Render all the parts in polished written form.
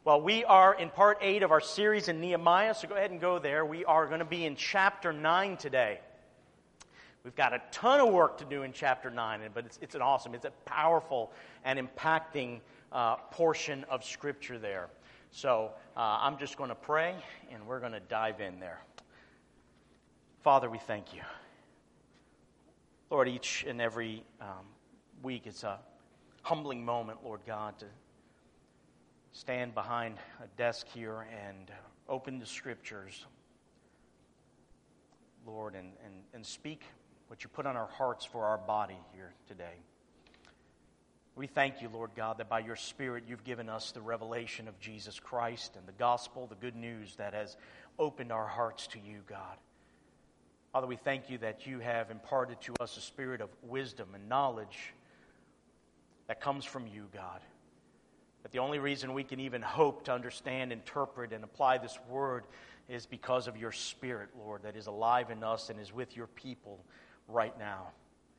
Well, we are in part 8 of our series in Nehemiah, so go ahead and go there. We are going to be in chapter 9 today. We've got a ton of work to do in chapter 9, but it's a powerful and impacting portion of Scripture there. So I'm just going to pray, and we're going to dive in there. Father, we thank you. Lord, each and every week it's a humbling moment, Lord God, to stand behind a desk here and open the Scriptures, Lord, and speak what you put on our hearts for our body here today. We thank you, Lord God, that by your Spirit you've given us the revelation of Jesus Christ and the gospel, the good news that has opened our hearts to you, God. Father, we thank you that you have imparted to us a spirit of wisdom and knowledge that comes from you, God. That the only reason we can even hope to understand, interpret, and apply this word is because of your Spirit, Lord, that is alive in us and is with your people right now.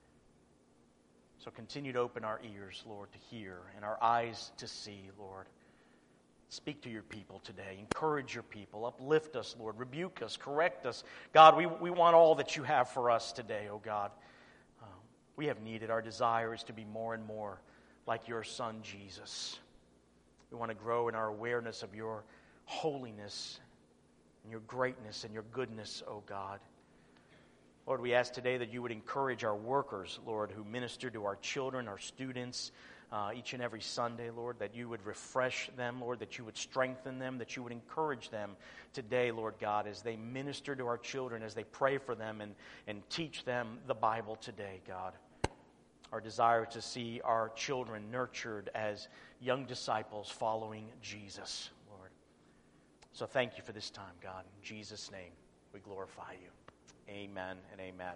So continue to open our ears, Lord, to hear, and our eyes to see, Lord. Speak to your people today. Encourage your people. Uplift us, Lord. Rebuke us. Correct us. God, we want all that you have for us today, oh God. We have needed. Our desire is to be more and more like your Son, Jesus. We want to grow in our awareness of your holiness and your greatness and your goodness, oh God. Lord, we ask today that you would encourage our workers, Lord, who minister to our children, our students, each and every Sunday, Lord, that you would refresh them, Lord, that you would strengthen them, that you would encourage them today, Lord God, as they minister to our children, as they pray for them and teach them the Bible today, God. Our desire to see our children nurtured as young disciples following Jesus, Lord. So thank you for this time, God. In Jesus' name, we glorify you. Amen and amen.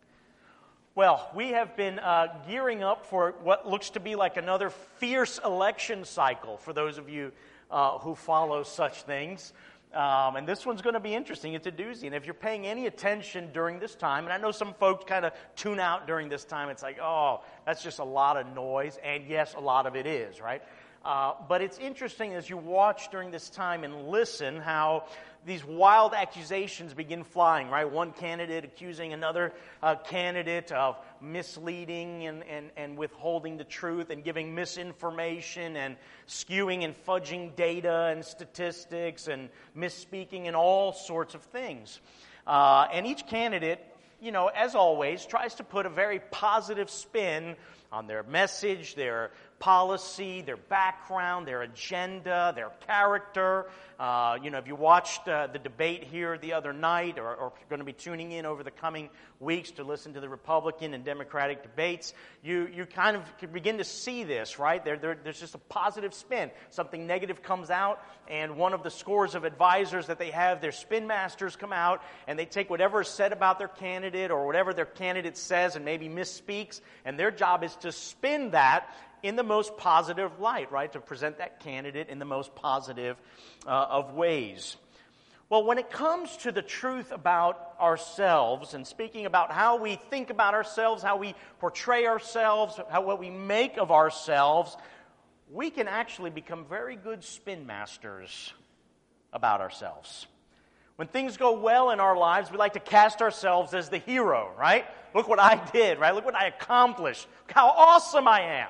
Well, we have been gearing up for what looks to be like another fierce election cycle for those of you who follow such things. And this one's going to be interesting. It's a doozy. And if you're paying any attention during this time, and I know some folks kind of tune out during this time, it's like, oh, that's just a lot of noise. And yes, a lot of it is, right? But it's interesting as you watch during this time and listen how these wild accusations begin flying, right? One candidate accusing another candidate of misleading and withholding the truth and giving misinformation and skewing and fudging data and statistics and misspeaking and all sorts of things. And each candidate, you know, as always, tries to put a very positive spin on their message, their policy, their background, their agenda, their character. If you watched the debate here the other night or if you're going to be tuning in over the coming weeks to listen to the Republican and Democratic debates, you kind of can begin to see this, right? There's just a positive spin. Something negative comes out, and one of the scores of advisors that they have, their spin masters, come out, and they take whatever is said about their candidate or whatever their candidate says and maybe misspeaks, and their job is to spin that in the most positive light, right? To present that candidate in the most positive of ways. Well, when it comes to the truth about ourselves and speaking about how we think about ourselves, how we portray ourselves, what we make of ourselves, we can actually become very good spin masters about ourselves. When things go well in our lives, we like to cast ourselves as the hero, right? Look what I did, right? Look what I accomplished. Look how awesome I am.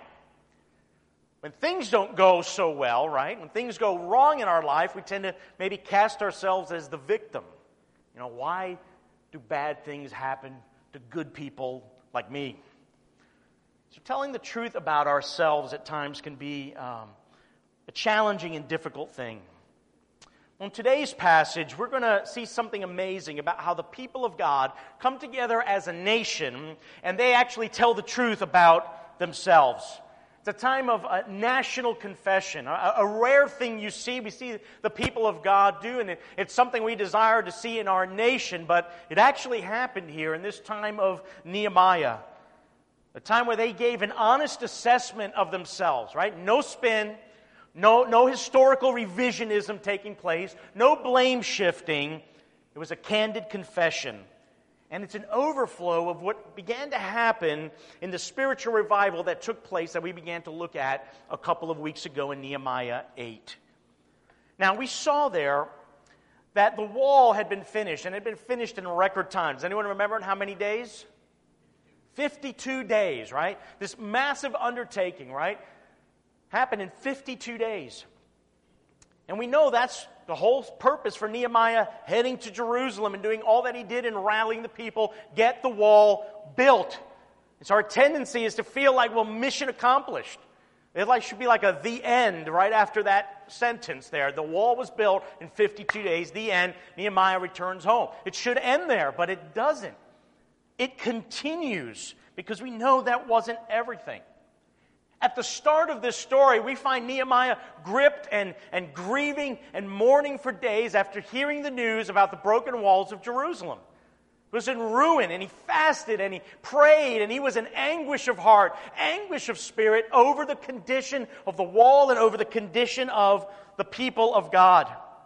When things don't go so well, right? When things go wrong in our life, we tend to maybe cast ourselves as the victim. You know, why do bad things happen to good people like me? So telling the truth about ourselves at times can be a challenging and difficult thing. In today's passage, we're going to see something amazing about how the people of God come together as a nation and they actually tell the truth about themselves. It's a time of national confession, a rare thing you see. We see the people of God do, and it's something we desire to see in our nation, but it actually happened here in this time of Nehemiah, a time where they gave an honest assessment of themselves, right? No spin, no historical revisionism taking place, no blame shifting. It was a candid confession. And it's an overflow of what began to happen in the spiritual revival that took place that we began to look at a couple of weeks ago in Nehemiah 8. Now, we saw there that the wall had been finished, and it had been finished in record time. Does anyone remember in how many days? 52 days, right? This massive undertaking, right, happened in 52 days. And we know that's the whole purpose for Nehemiah heading to Jerusalem and doing all that he did in rallying the people, get the wall built. And so our tendency is to feel like, well, mission accomplished. It should be like the end right after that sentence there. The wall was built in 52 days, the end, Nehemiah returns home. It should end there, but it doesn't. It continues because we know that wasn't everything. At the start of this story, we find Nehemiah gripped and grieving and mourning for days after hearing the news about the broken walls of Jerusalem. He was in ruin, and he fasted, and he prayed, and he was in anguish of heart, anguish of spirit over the condition of the wall and over the condition of the people of God.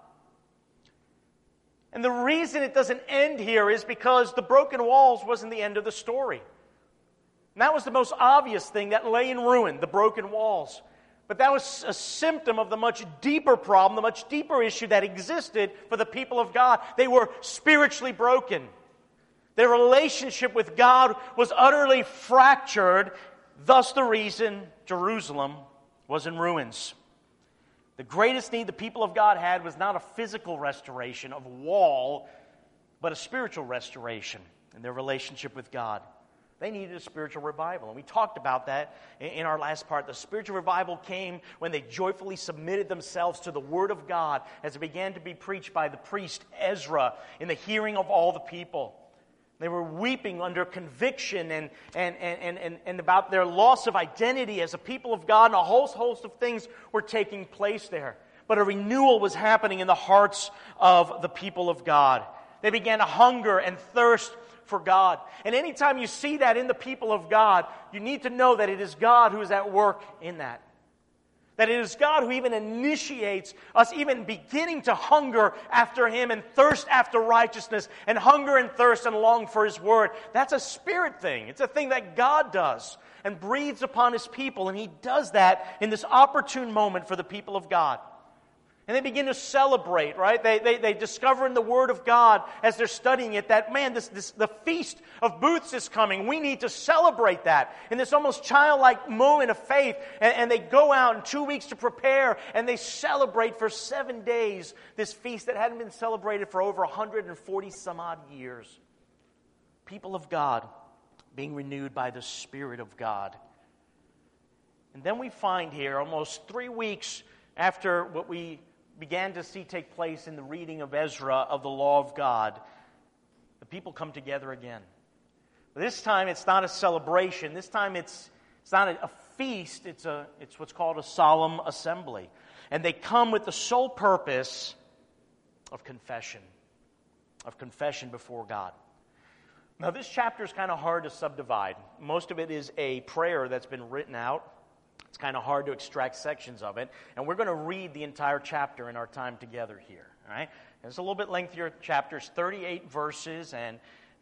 And the reason it doesn't end here is because the broken walls wasn't the end of the story. And that was the most obvious thing that lay in ruin, the broken walls. But that was a symptom of the much deeper problem, the much deeper issue that existed for the people of God. They were spiritually broken. Their relationship with God was utterly fractured, thus the reason Jerusalem was in ruins. The greatest need the people of God had was not a physical restoration of a wall, but a spiritual restoration in their relationship with God. They needed a spiritual revival, and we talked about that in our last part. The spiritual revival came when they joyfully submitted themselves to the Word of God as it began to be preached by the priest Ezra in the hearing of all the people. They were weeping under conviction and about their loss of identity as a people of God, and a whole host of things were taking place there. But a renewal was happening in the hearts of the people of God. They began to hunger and thirst for God. And anytime you see that in the people of God, you need to know that it is God who is at work in that. That it is God who even initiates us even beginning to hunger after Him and thirst after righteousness and hunger and thirst and long for His Word. That's a spirit thing. It's a thing that God does and breathes upon His people, and He does that in this opportune moment for the people of God. And they begin to celebrate, right? They discover in the Word of God as they're studying it that, man, the Feast of Booths is coming. We need to celebrate that in this almost childlike moment of faith. And they go out in 2 weeks to prepare, and they celebrate for 7 days this feast that hadn't been celebrated for over 140 some odd years. People of God being renewed by the Spirit of God. And then we find here, almost 3 weeks after what we began to see take place in the reading of Ezra of the law of God, the people come together again. But this time it's not a celebration. This time it's not a feast. It's what's called a solemn assembly. And they come with the sole purpose of confession before God. Now this chapter is kind of hard to subdivide. Most of it is a prayer that's been written out. It's kind of hard to extract sections of it, and we're going to read the entire chapter in our time together here. All right, and it's a little bit lengthier chapter, 38 verses, and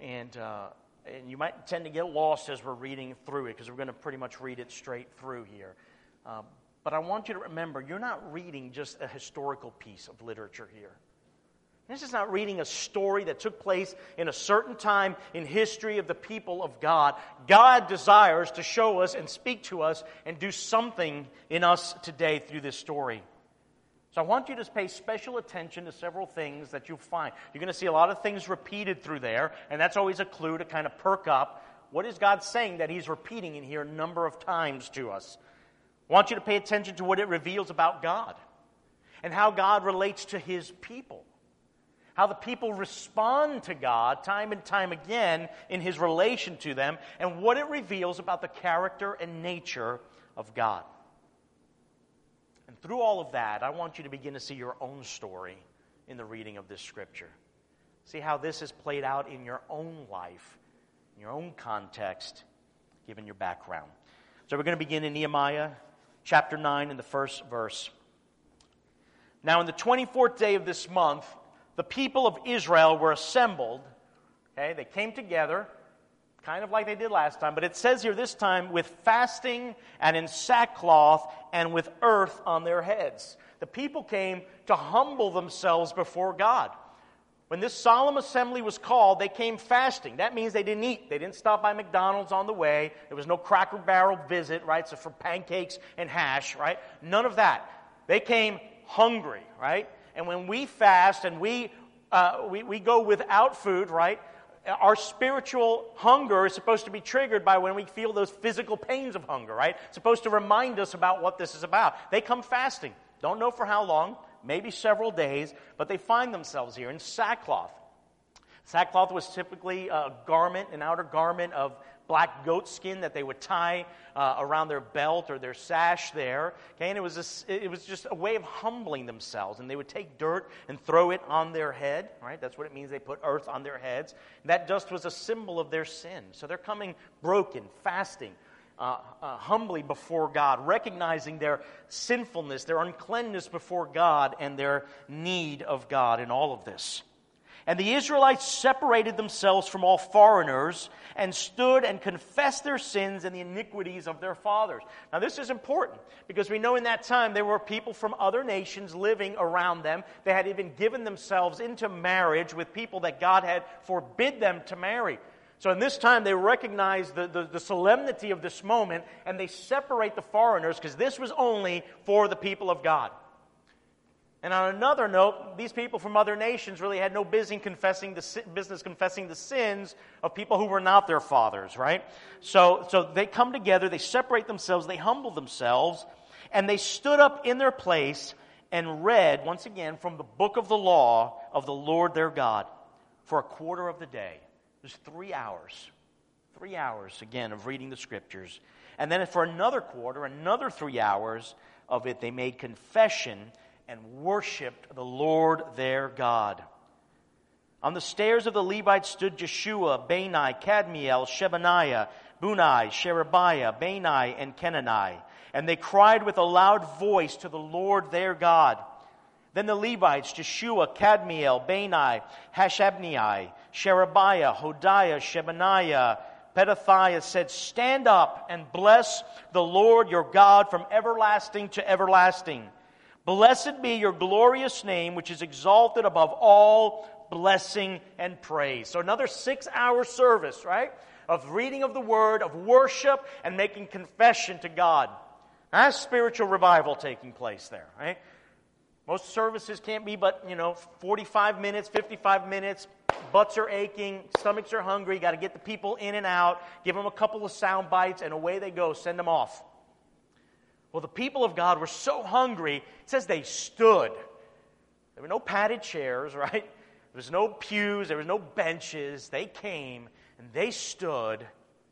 you might tend to get lost as we're reading through it because we're going to pretty much read it straight through here. But I want you to remember, you're not reading just a historical piece of literature here. This is not reading a story that took place in a certain time in history of the people of God. God desires to show us and speak to us and do something in us today through this story. So I want you to pay special attention to several things that you'll find. You're going to see a lot of things repeated through there, and that's always a clue to kind of perk up. What is God saying that He's repeating in here a number of times to us? I want you to pay attention to what it reveals about God and how God relates to His people. How the people respond to God time and time again in His relation to them, and what it reveals about the character and nature of God. And through all of that, I want you to begin to see your own story in the reading of this Scripture. See how this is played out in your own life, in your own context, given your background. So we're going to begin in Nehemiah chapter 9 in the first verse. Now in the 24th day of this month, the people of Israel were assembled. Okay, they came together kind of like they did last time, but it says here this time with fasting and in sackcloth and with earth on their heads. The people came to humble themselves before God. When this solemn assembly was called, they came fasting. That means they didn't eat. They didn't stop by McDonald's on the way. There was no Cracker Barrel visit, right? So for pancakes and hash, right? None of that. They came hungry, right? And when we fast and we go without food, right? Our spiritual hunger is supposed to be triggered by when we feel those physical pains of hunger, right? It's supposed to remind us about what this is about. They come fasting. Don't know for how long, maybe several days, but they find themselves here in sackcloth. Sackcloth was typically a garment, an outer garment of black goat skin that they would tie around their belt or their sash there. Okay, and it was just a way of humbling themselves. And they would take dirt and throw it on their head. Right, that's what it means. They put earth on their heads. That dust was a symbol of their sin. So they're coming broken, fasting, humbly before God, recognizing their sinfulness, their uncleanness before God, and their need of God in all of this. And the Israelites separated themselves from all foreigners and stood and confessed their sins and the iniquities of their fathers. Now this is important because we know in that time there were people from other nations living around them. They had even given themselves into marriage with people that God had forbid them to marry. So in this time they recognize the solemnity of this moment and they separate the foreigners because this was only for the people of God. And on another note, these people from other nations really had no business confessing the sins of people who were not their fathers, right? So they come together, they separate themselves, they humble themselves, and they stood up in their place and read, once again, from the book of the law of the Lord their God for a quarter of the day. It was 3 hours. 3 hours, again, of reading the Scriptures. And then for another quarter, another 3 hours of it, they made confession and worshipped the Lord their God. On the stairs of the Levites stood Jeshua, Bani, Kadmiel, Shebaniah, Bunai, Sherebiah, Bani, and Kenani. And they cried with a loud voice to the Lord their God. Then the Levites, Jeshua, Kadmiel, Bani, Hashabnai, Sherebiah, Hodiah, Shebaniah, Pedithiah said, "Stand up and bless the Lord your God from everlasting to everlasting. Blessed be your glorious name, which is exalted above all blessing and praise." So another 6-hour service, right? Of reading of the Word, of worship, and making confession to God. That's spiritual revival taking place there, right? Most services can't be but, 45 minutes, 55 minutes. Butts are aching, stomachs are hungry. Got to get the people in and out, give them a couple of sound bites, and away they go. Send them off. Well, the people of God were so hungry, it says they stood. There were no padded chairs, right? There was no pews, there was no benches. They came and they stood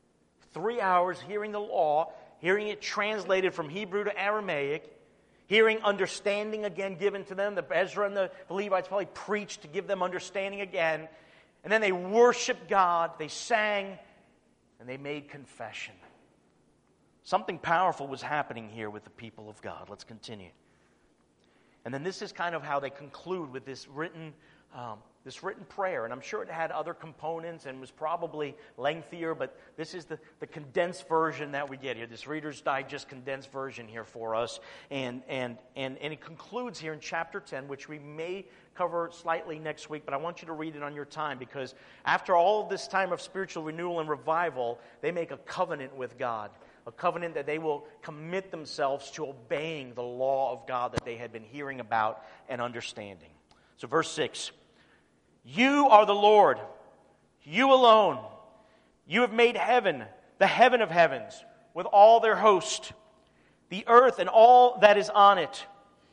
3 hours hearing the law, hearing it translated from Hebrew to Aramaic, hearing understanding again given to them. The Ezra and the Levites probably preached to give them understanding again. And then they worshiped God, they sang, and they made confession. Something powerful was happening here with the people of God. Let's continue. And then this is kind of how they conclude with this written prayer. And I'm sure it had other components and was probably lengthier, but this is the condensed version that we get here. This Reader's Digest condensed version here for us. And it concludes here in chapter 10, which we may cover slightly next week, but I want you to read it on your time because after all of this time of spiritual renewal and revival, they make a covenant with God. A covenant that they will commit themselves to obeying the law of God that they had been hearing about and understanding. So verse 6, "You are the Lord, you alone. You have made heaven, the heaven of heavens, with all their host, the earth and all that is on it,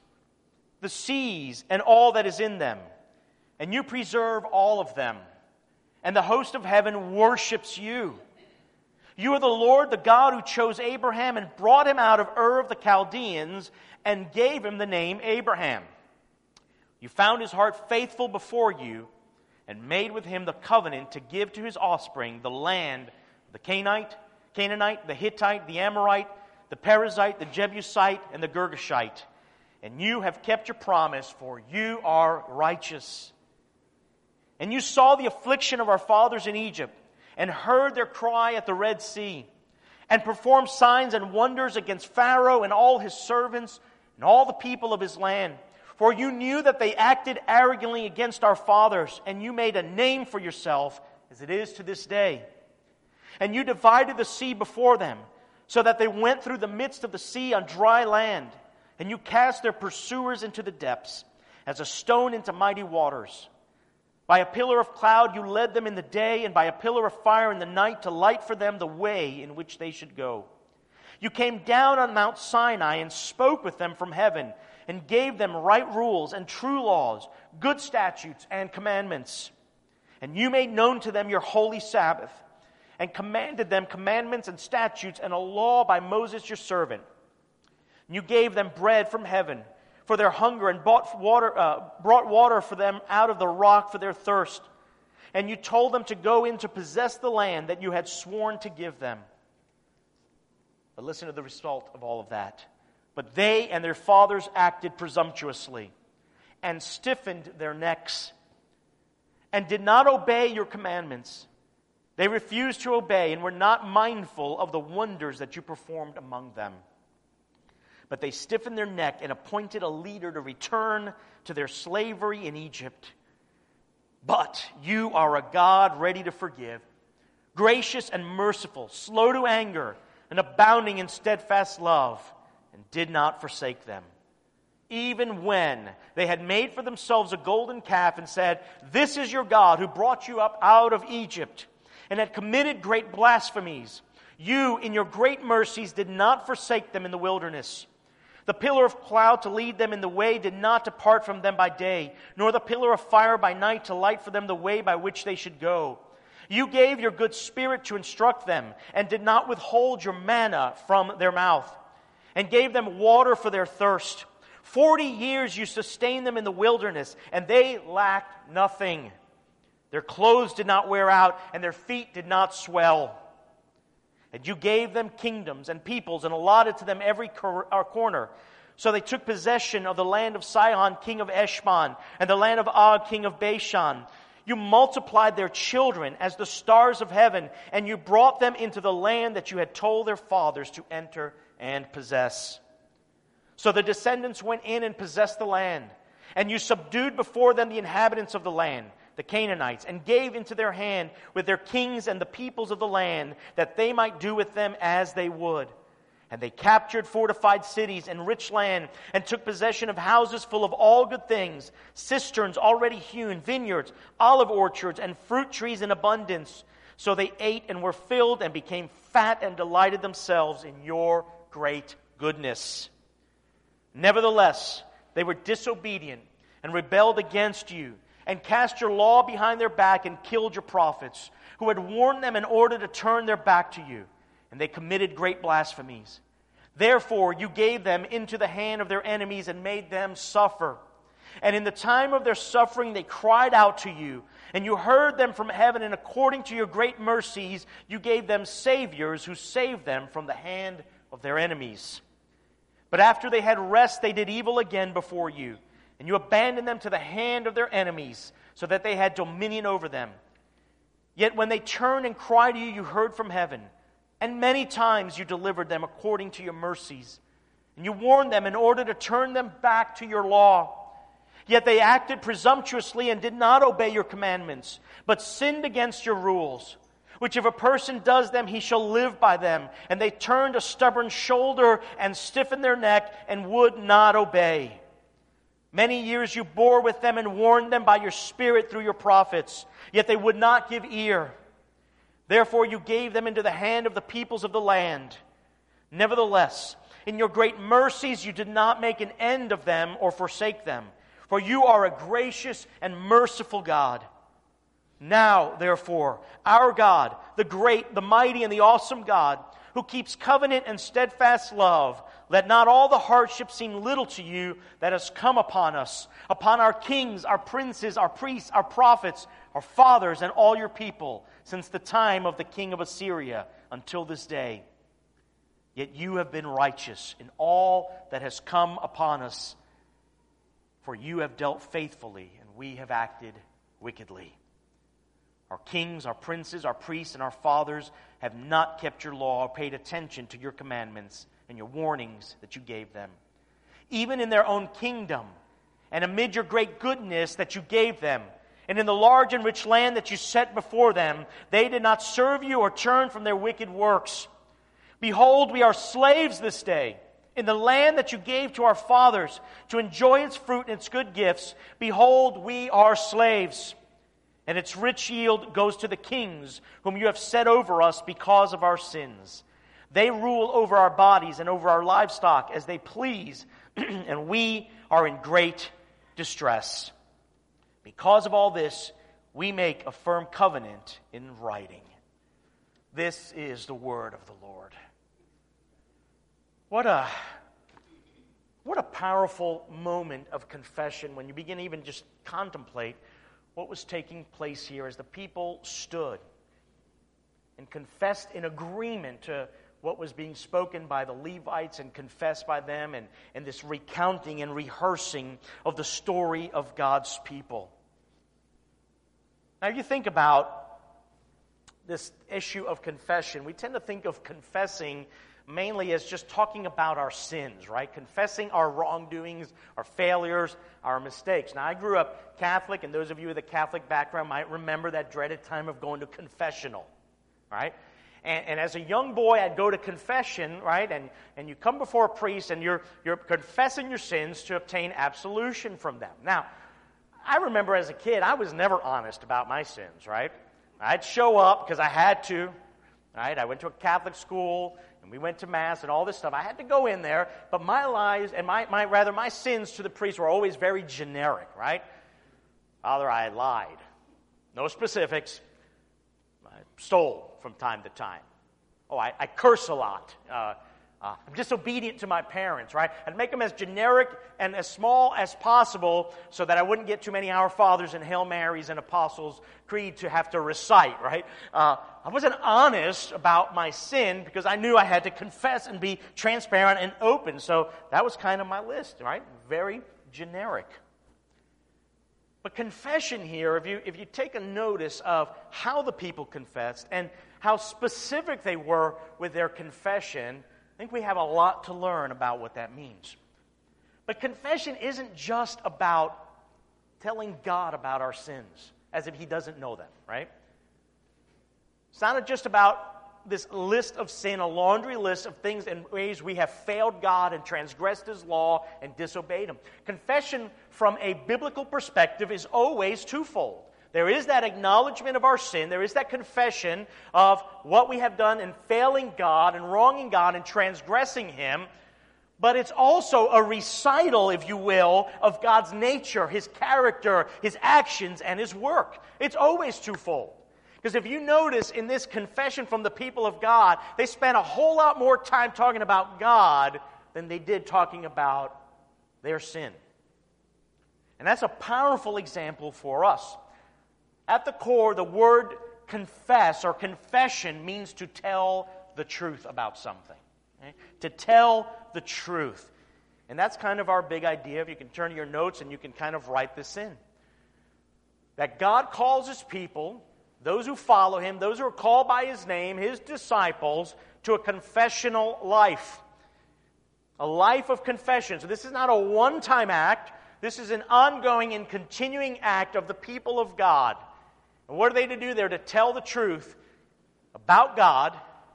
the seas and all that is in them, and you preserve all of them, and the host of heaven worships you. You are the Lord, the God who chose Abraham and brought him out of Ur of the Chaldeans and gave him the name Abraham. You found his heart faithful before you and made with him the covenant to give to his offspring the land of the Canaanite, the Hittite, the Amorite, the Perizzite, the Jebusite, and the Girgashite. And you have kept your promise, for you are righteous. And you saw the affliction of our fathers in Egypt, and heard their cry at the Red Sea, and performed signs and wonders against Pharaoh and all his servants and all the people of his land. For you knew that they acted arrogantly against our fathers, and you made a name for yourself, as it is to this day. And you divided the sea before them, so that they went through the midst of the sea on dry land. And you cast their pursuers into the depths, as a stone into mighty waters. By a pillar of cloud you led them in the day, and by a pillar of fire in the night to light for them the way in which they should go. You came down on Mount Sinai and spoke with them from heaven, and gave them right rules and true laws, good statutes and commandments. And you made known to them your holy Sabbath, and commanded them commandments and statutes and a law by Moses your servant. And you gave them bread from heaven for their hunger, and brought water for them out of the rock for their thirst. And you told them to go in to possess the land that you had sworn to give them. But listen to the result of all of that. But they and their fathers acted presumptuously, and stiffened their necks, and did not obey your commandments. They refused to obey, and were not mindful of the wonders that you performed among them. But they stiffened their neck and appointed a leader to return to their slavery in Egypt. But you are a God ready to forgive, gracious and merciful, slow to anger, and abounding in steadfast love, and did not forsake them. Even when they had made for themselves a golden calf and said, "This is your God who brought you up out of Egypt," and had committed great blasphemies, you in your great mercies did not forsake them in the wilderness. The pillar of cloud to lead them in the way did not depart from them by day, nor the pillar of fire by night to light for them the way by which they should go. You gave your good spirit to instruct them, and did not withhold your manna from their mouth, and gave them water for their thirst. 40 years you sustained them in the wilderness, and they lacked nothing. Their clothes did not wear out, and their feet did not swell. And you gave them kingdoms and peoples, and allotted to them every corner. So they took possession of the land of Sihon, king of Heshbon, and the land of Og, king of Bashan. You multiplied their children as the stars of heaven, and you brought them into the land that you had told their fathers to enter and possess. So the descendants went in and possessed the land, and you subdued before them the inhabitants of the land, the Canaanites, and gave into their hand with their kings and the peoples of the land, that they might do with them as they would. And they captured fortified cities and rich land, and took possession of houses full of all good things, cisterns already hewn, vineyards, olive orchards, and fruit trees in abundance. So they ate and were filled, and became fat, and delighted themselves in your great goodness. Nevertheless, they were disobedient and rebelled against you, and cast your law behind their back, and killed your prophets, who had warned them in order to turn their back to you. And they committed great blasphemies. Therefore you gave them into the hand of their enemies, and made them suffer. And in the time of their suffering they cried out to you, and you heard them from heaven, and according to your great mercies you gave them saviors who saved them from the hand of their enemies. But after they had rest, they did evil again before you, and you abandoned them to the hand of their enemies, so that they had dominion over them. Yet when they turned and cried to you, you heard from heaven, and many times you delivered them according to your mercies. And you warned them in order to turn them back to your law. Yet they acted presumptuously and did not obey your commandments, but sinned against your rules, which if a person does them, he shall live by them. And they turned a stubborn shoulder and stiffened their neck and would not obey. Many years you bore with them and warned them by your Spirit through your prophets, yet they would not give ear. Therefore you gave them into the hand of the peoples of the land. Nevertheless, in your great mercies you did not make an end of them or forsake them, for you are a gracious and merciful God. Now, therefore, our God, the great, the mighty, and the awesome God, who keeps covenant and steadfast love, let not all the hardship seem little to you that has come upon us, upon our kings, our princes, our priests, our prophets, our fathers, and all your people, since the time of the king of Assyria until this day. Yet you have been righteous in all that has come upon us, for you have dealt faithfully, and we have acted wickedly. Our kings, our princes, our priests, and our fathers have not kept your law or paid attention to your commandments and your warnings that you gave them. Even in their own kingdom, and amid your great goodness that you gave them, and in the large and rich land that you set before them, they did not serve you or turn from their wicked works. Behold, we are slaves this day in the land that you gave to our fathers to enjoy its fruit and its good gifts. Behold, we are slaves, and its rich yield goes to the kings whom you have set over us because of our sins. They rule over our bodies and over our livestock as they please, and we are in great distress. Because of all this, we make a firm covenant in writing. This is the word of the Lord. What a powerful moment of confession when you begin to even just contemplate what was taking place here as the people stood and confessed in agreement to what was being spoken by the Levites and confessed by them, and this recounting and rehearsing of the story of God's people. Now, you think about this issue of confession. We tend to think of confessing mainly as just talking about our sins, right? Confessing our wrongdoings, our failures, our mistakes. Now, I grew up Catholic, and those of you with a Catholic background might remember that dreaded time of going to confessional, right? And as a young boy, I'd go to confession, right? And you come before a priest, and you're confessing your sins to obtain absolution from them. Now, I remember as a kid, I was never honest about my sins, right? I'd show up because I had to, right? I went to a Catholic school, and we went to Mass and all this stuff. I had to go in there, but my lies and my sins to the priest were always very generic, right? Father, I lied. No specifics. I stole from time to time. Oh, I curse a lot. I'm disobedient to my parents, right? I'd make them as generic and as small as possible so that I wouldn't get too many Our Fathers and Hail Marys and Apostles' Creed to have to recite, right? I wasn't honest about my sin because I knew I had to confess and be transparent and open. So that was kind of my list, right? Very generic. But confession here, if you take a notice of how the people confessed and how specific they were with their confession, I think we have a lot to learn about what that means. But confession isn't just about telling God about our sins as if He doesn't know them, right? It's not just about this list of sin, a laundry list of things and ways we have failed God and transgressed His law and disobeyed Him. Confession from a biblical perspective is always twofold. There is that acknowledgement of our sin. There is that confession of what we have done in failing God and wronging God and transgressing Him. But it's also a recital, if you will, of God's nature, His character, His actions, and His work. It's always twofold. Because if you notice in this confession from the people of God, they spent a whole lot more time talking about God than they did talking about their sin. And that's a powerful example for us. At the core, the word confess or confession means to tell the truth about something. Okay? To tell the truth. And that's kind of our big idea. If you can turn to your notes and you can kind of write this in. That God calls His people, those who follow Him, those who are called by His name, His disciples, to a confessional life. A life of confession. So this is not a one-time act. This is an ongoing and continuing act of the people of God. And what are they to do? They're to tell the truth about God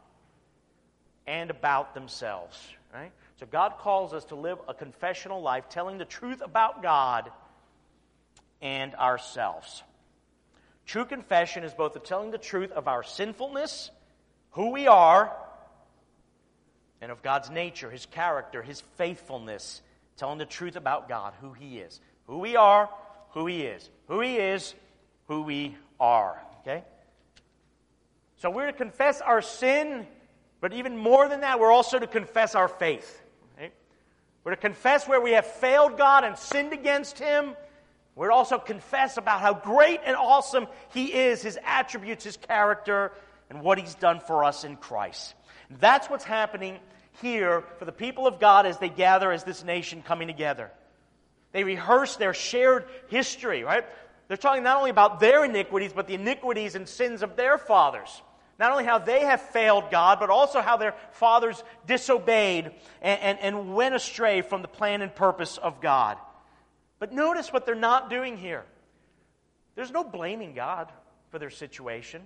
and about themselves. Right? So God calls us to live a confessional life, telling the truth about God and ourselves. True confession is both the telling the truth of our sinfulness, who we are, and of God's nature, His character, His faithfulness. Telling the truth about God, who He is. Who we are, who He is. Who He is, who we are. Okay? So we're to confess our sin, but even more than that, we're also to confess our faith. Okay? We're to confess where we have failed God and sinned against Him. We're to also confess about how great and awesome He is, His attributes, His character, and what He's done for us in Christ. That's what's happening here for the people of God as they gather as this nation coming together. They rehearse their shared history, right? They're talking not only about their iniquities, but the iniquities and sins of their fathers. Not only how they have failed God, but also how their fathers disobeyed and went astray from the plan and purpose of God. But notice what they're not doing here. There's no blaming God for their situation.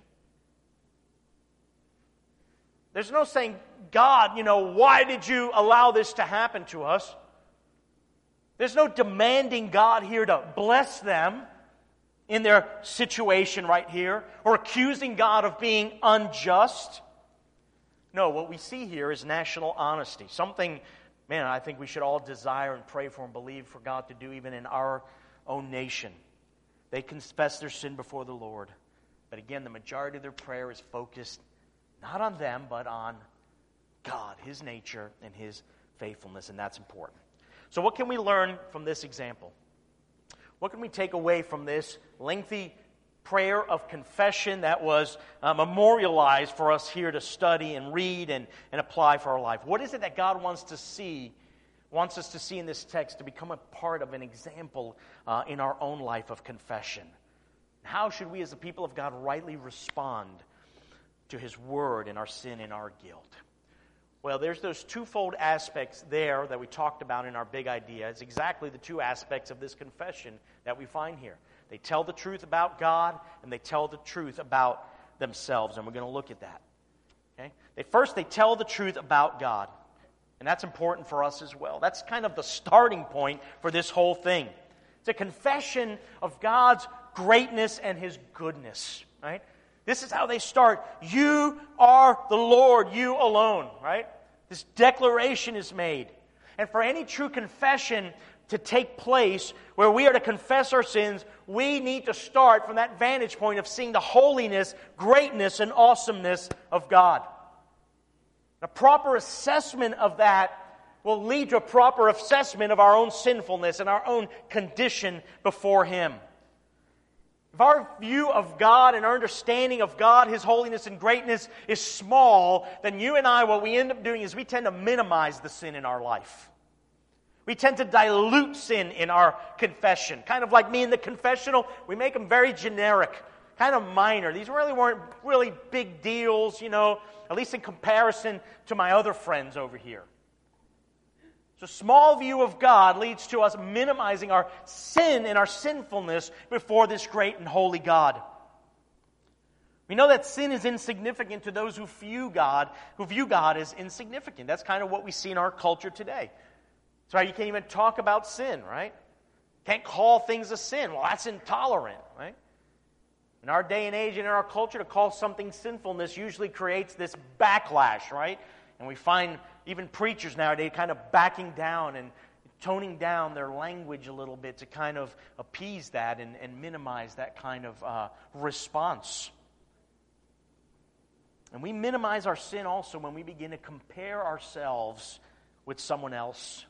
There's no saying, God, why did you allow this to happen to us? There's no demanding God here to bless them in their situation right here, or accusing God of being unjust. No, what we see here is national honesty. Something, I think we should all desire and pray for and believe for God to do even in our own nation. They confess their sin before the Lord. But again, the majority of their prayer is focused not on them, but on God, His nature, and His faithfulness, and that's important. So what can we learn from this example? What can we take away from this lengthy prayer of confession that was memorialized for us here to study and read and apply for our life? What is it that God wants us to see in this text to become a part of an example in our own life of confession? How should we as the people of God rightly respond to His Word and our sin and our guilt? Well, there's those twofold aspects there that we talked about in our big idea. It's exactly the two aspects of this confession that we find here. They tell the truth about God, and they tell the truth about themselves, and we're going to look at that. Okay? First, they tell the truth about God, and that's important for us as well. That's kind of the starting point for this whole thing. It's a confession of God's greatness and His goodness, right? This is how they start. You are the Lord, you alone, right? This declaration is made. And for any true confession to take place, where we are to confess our sins, we need to start from that vantage point of seeing the holiness, greatness, and awesomeness of God. A proper assessment of that will lead to a proper assessment of our own sinfulness and our own condition before Him. If our view of God and our understanding of God, His holiness and greatness is small, then you and I, what we end up doing is we tend to minimize the sin in our life. We tend to dilute sin in our confession. Kind of like me in the confessional, we make them very generic, kind of minor. These really weren't really big deals, at least in comparison to my other friends over here. So a small view of God leads to us minimizing our sin and our sinfulness before this great and holy God. We know that sin is insignificant to those who view God as insignificant. That's kind of what we see in our culture today. That's why you can't even talk about sin, right? Can't call things a sin. Well, that's intolerant, right? In our day and age and in our culture, to call something sinfulness usually creates this backlash, right? And we find even preachers nowadays kind of backing down and toning down their language a little bit to kind of appease that and minimize that kind of response. And we minimize our sin also when we begin to compare ourselves with someone else.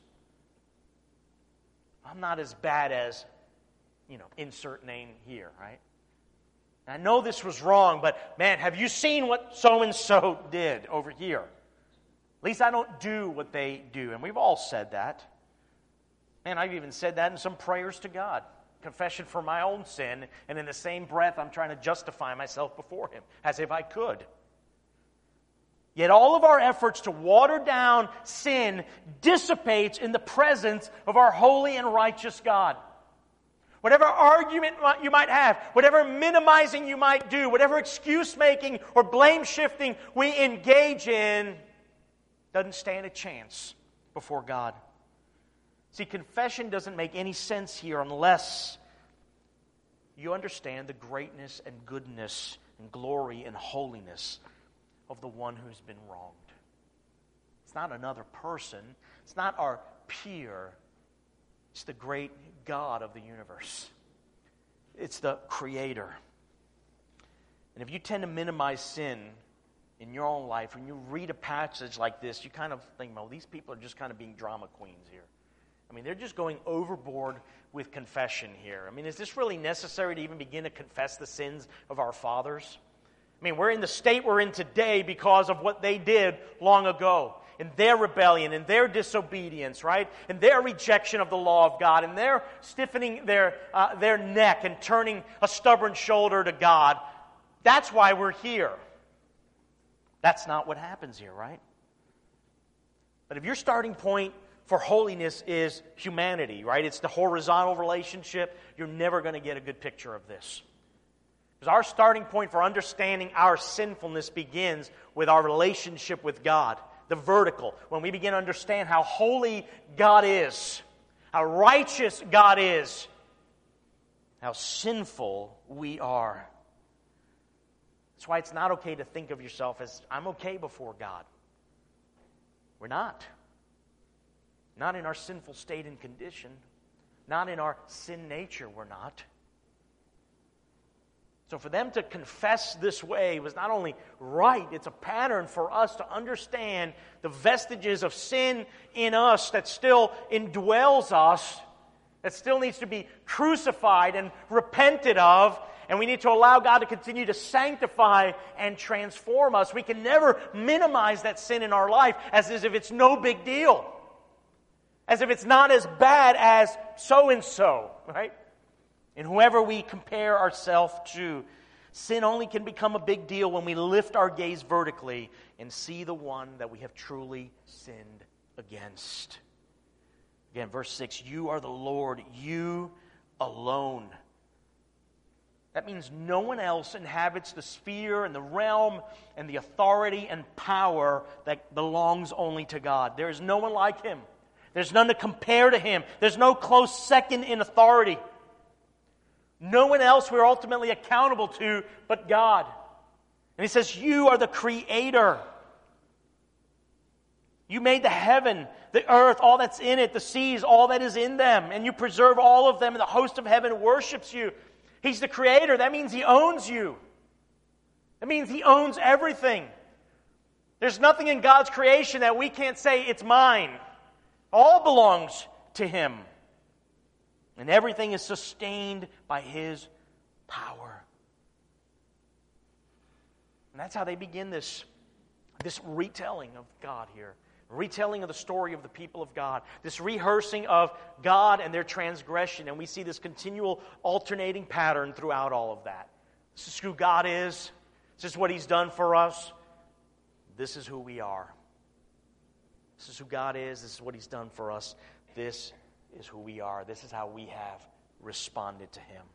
I'm not as bad as, insert name here, right? And I know this was wrong, but man, have you seen what so-and-so did over here? At least I don't do what they do. And we've all said that. And I've even said that in some prayers to God. Confession for my own sin. And in the same breath, I'm trying to justify myself before Him. As if I could. Yet all of our efforts to water down sin dissipates in the presence of our holy and righteous God. Whatever argument you might have, whatever minimizing you might do, whatever excuse making or blame shifting we engage in, doesn't stand a chance before God. See, confession doesn't make any sense here unless you understand the greatness and goodness and glory and holiness of the one who's been wronged. It's not another person. It's not our peer. It's the great God of the universe. It's the Creator. And if you tend to minimize sin in your own life, when you read a passage like this, you kind of think, well, these people are just kind of being drama queens here. I mean, they're just going overboard with confession here. I mean, is this really necessary to even begin to confess the sins of our fathers? I mean, we're in the state we're in today because of what they did long ago. in their rebellion, in their disobedience, right? In their rejection of the law of God, in their stiffening their neck and turning a stubborn shoulder to God. That's why we're here. That's not what happens here, right? But if your starting point for holiness is humanity, right? It's the horizontal relationship, you're never going to get a good picture of this. Because our starting point for understanding our sinfulness begins with our relationship with God, the vertical. When we begin to understand how holy God is, how righteous God is, how sinful we are. That's why it's not okay to think of yourself as, I'm okay before God. We're not. Not in our sinful state and condition. Not in our sin nature, we're not. So for them to confess this way was not only right, it's a pattern for us to understand the vestiges of sin in us that still indwells us, that still needs to be crucified and repented of, and we need to allow God to continue to sanctify and transform us. We can never minimize that sin in our life as if it's no big deal, as if it's not as bad as so-and-so, right? And whoever we compare ourselves to, sin only can become a big deal when we lift our gaze vertically and see the one that we have truly sinned against. Again, verse 6, you are the Lord, you alone. That means no one else inhabits the sphere and the realm and the authority and power that belongs only to God. There is no one like Him. There's none to compare to Him. There's no close second in authority. No one else we're ultimately accountable to but God. And He says, you are the Creator. You made the heaven, the earth, all that's in it, the seas, all that is in them, and you preserve all of them, and the host of heaven worships you. He's the Creator. That means He owns you. That means He owns everything. There's nothing in God's creation that we can't say, it's mine. All belongs to Him. And everything is sustained by His power. And that's how they begin this retelling of God here. Retelling of the story of the people of God. This rehearsing of God and their transgression. And we see this continual alternating pattern throughout all of that. This is who God is. This is what He's done for us. This is who we are. This is who God is. This is what He's done for us. This is who we are. This is how we have responded to Him.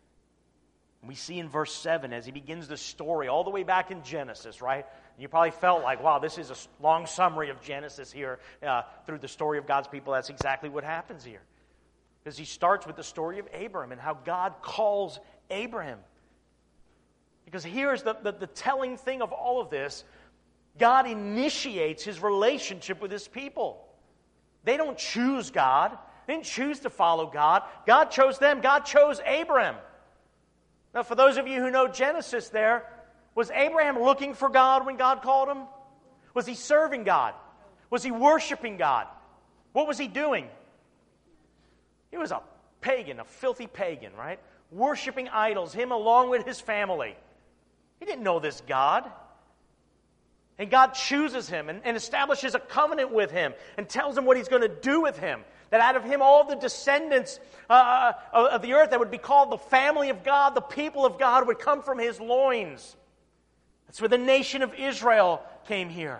We see in verse 7 as He begins the story all the way back in Genesis, right? You probably felt like, wow, this is a long summary of Genesis here through the story of God's people. That's exactly what happens here. Because He starts with the story of Abraham and how God calls Abraham. Because here's the telling thing of all of this. God initiates His relationship with His people. They don't choose God. They didn't choose to follow God. God chose them. God chose Abraham. Now, for those of you who know Genesis there, was Abraham looking for God when God called him? Was he serving God? Was he worshiping God? What was he doing? He was a pagan, a filthy pagan, right? Worshiping idols, him along with his family. He didn't know this God. And God chooses him and establishes a covenant with him and tells him what He's going to do with him. That out of him, all the descendants of the earth that would be called the family of God, the people of God, would come from his loins. That's where the nation of Israel came here.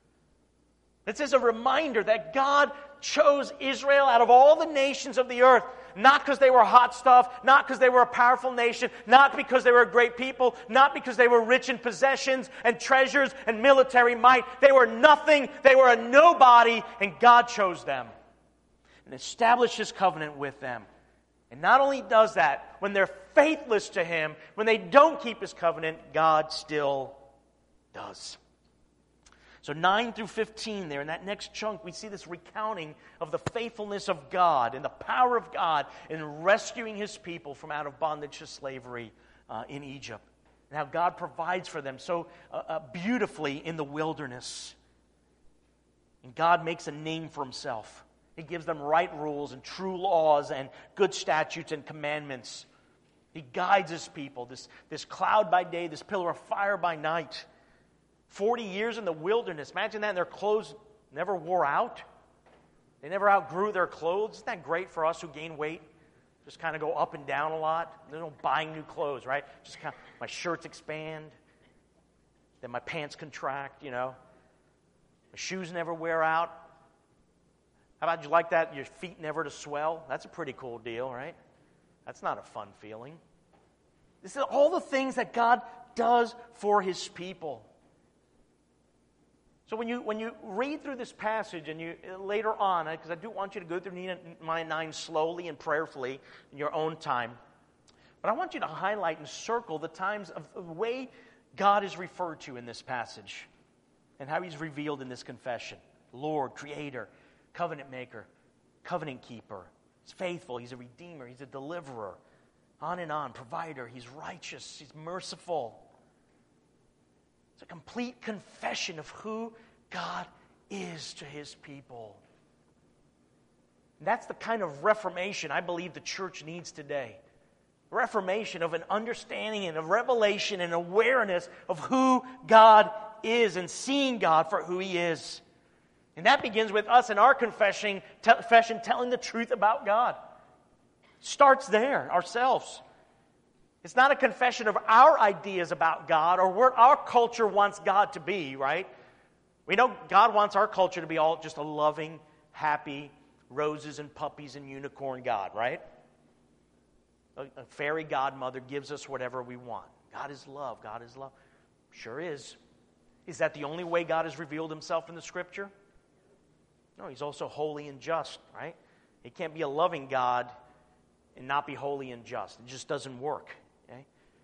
This is a reminder that God chose Israel out of all the nations of the earth, not because they were hot stuff, not because they were a powerful nation, not because they were a great people, not because they were rich in possessions and treasures and military might. They were nothing. They were a nobody, and God chose them and established His covenant with them. And not only does that, when they're faithless to Him, when they don't keep His covenant, God still does. So 9 through 15 there, in that next chunk, we see this recounting of the faithfulness of God and the power of God in rescuing His people from out of bondage to slavery in Egypt. And how God provides for them so beautifully in the wilderness. And God makes a name for Himself. He gives them right rules and true laws and good statutes and commandments. He guides His people, this cloud by day, this pillar of fire by night. 40 years in the wilderness. Imagine that, and their clothes never wore out. They never outgrew their clothes. Isn't that great for us who gain weight? Just kind of go up and down a lot. There's no buying new clothes, right? Just kind of, my shirts expand. Then my pants contract, My shoes never wear out. How about you like that? Your feet never to swell? That's a pretty cool deal, right? That's not a fun feeling. This is all the things that God does for His people. So when you read through this passage and you later on, because I do want you to go through Nehemiah 9 slowly and prayerfully in your own time, but I want you to highlight and circle the times of the way God is referred to in this passage and how He's revealed in this confession. Lord, Creator, Covenant Maker, Covenant Keeper. He's faithful. He's a Redeemer. He's a Deliverer. On and on. Provider. He's righteous. He's merciful. It's a complete confession of who God is to His people. And that's the kind of reformation I believe the church needs today. Reformation of an understanding and a revelation and awareness of who God is and seeing God for who He is. And that begins with us in our confession telling the truth about God. Starts there, ourselves. It's not a confession of our ideas about God or what our culture wants God to be, right? We know God wants our culture to be all just a loving, happy, roses and puppies and unicorn God, right? A fairy godmother gives us whatever we want. God is love. God is love. Sure is. Is that the only way God has revealed Himself in the Scripture? No, He's also holy and just, right? He can't be a loving God and not be holy and just. It just doesn't work, okay?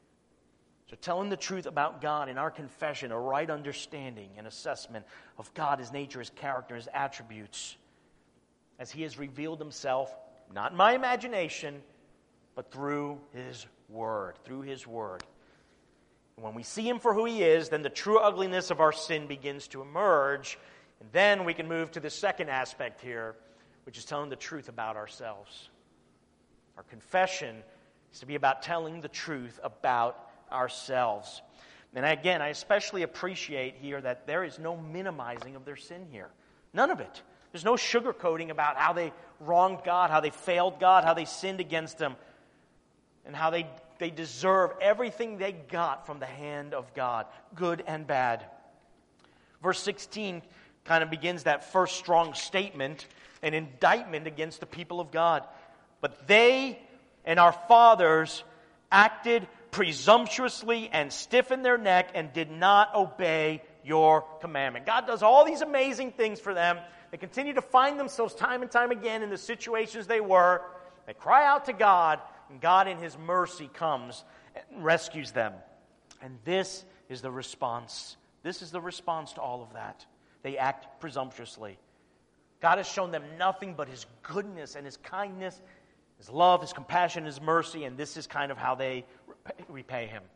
So telling the truth about God in our confession, a right understanding and assessment of God, His nature, His character, His attributes, as He has revealed Himself, not in my imagination, but through His Word, And when we see Him for who He is, then the true ugliness of our sin begins to emerge. And then we can move to the second aspect here, which is telling the truth about ourselves. Our confession is to be about telling the truth about ourselves. And again, I especially appreciate here that there is no minimizing of their sin here. None of it. There's no sugarcoating about how they wronged God, how they failed God, how they sinned against Him, and how they deserve everything they got from the hand of God, good and bad. Verse 16 kind of begins that first strong statement, an indictment against the people of God. But they and our fathers acted presumptuously and stiffened their neck and did not obey your commandment. God does all these amazing things for them. They continue to find themselves time and time again in the situations they were. They cry out to God, and God in His mercy comes and rescues them. And this is the response. This is the response to all of that. They act presumptuously. God has shown them nothing but His goodness and His kindness, His love, His compassion, His mercy, and this is kind of how they repay Him.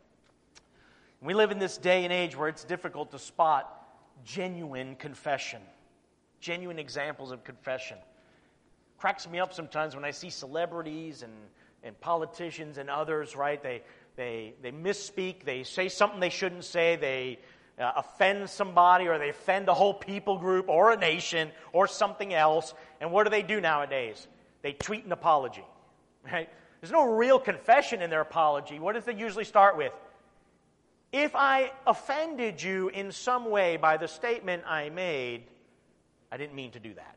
We live in this day and age where it's difficult to spot genuine confession, genuine examples of confession. Cracks me up sometimes when I see celebrities and politicians and others, right? They misspeak, they say something they shouldn't say, they offend somebody, or they offend a whole people group or a nation or something else. And what do they do nowadays? They tweet an apology, right? There's no real confession in their apology. What does they usually start with? If I offended you in some way by the statement I made, I didn't mean to do that.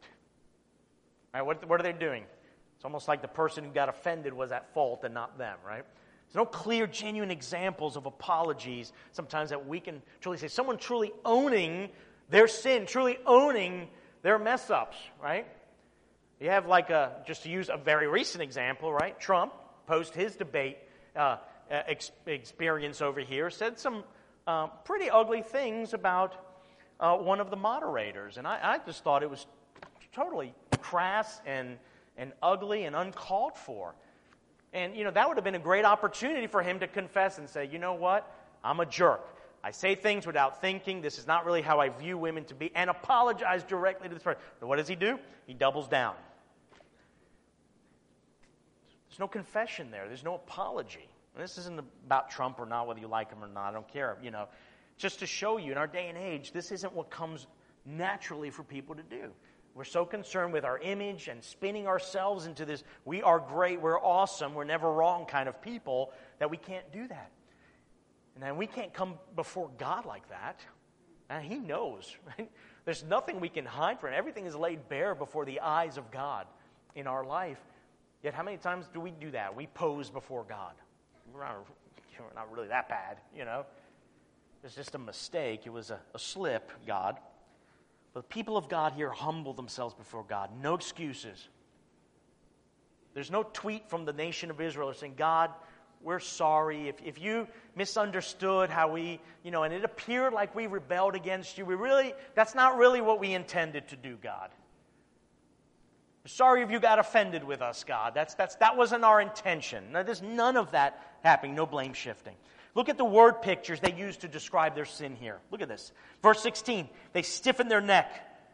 All right, what are they doing? It's almost like the person who got offended was at fault and not them, right? There's no clear, genuine examples of apologies sometimes that we can truly say. Someone truly owning their sin, truly owning their mess-ups, right? You have just to use a very recent example, right? Trump, post his debate experience over here, said some pretty ugly things about one of the moderators. And I just thought it was totally crass and ugly and uncalled for. And, that would have been a great opportunity for him to confess and say, you know what? I'm a jerk. I say things without thinking. This is not really how I view women to be. And apologize directly to this person. But what does he do? He doubles down. There's no confession there. There's no apology. And this isn't about Trump or not, whether you like him or not. I don't care. Just to show you, in our day and age, this isn't what comes naturally for people to do. We're so concerned with our image and spinning ourselves into this, we are great, we're awesome, we're never wrong kind of people, that we can't do that. And then we can't come before God like that. And He knows, right? There's nothing we can hide from Him. Everything is laid bare before the eyes of God in our life. Yet how many times do we do that? We pose before God. We're not really that bad, you know. It's just a mistake. It was a slip, God. But the people of God here humble themselves before God. No excuses. There's no tweet from the nation of Israel saying, God, we're sorry. If you misunderstood how we, and it appeared like we rebelled against you, that's not really what we intended to do, God. We're sorry if you got offended with us, God. That wasn't our intention. Now, there's none of that happening, no blame shifting. Look at the word pictures they use to describe their sin here. Look at this. Verse 16, they stiffen their neck.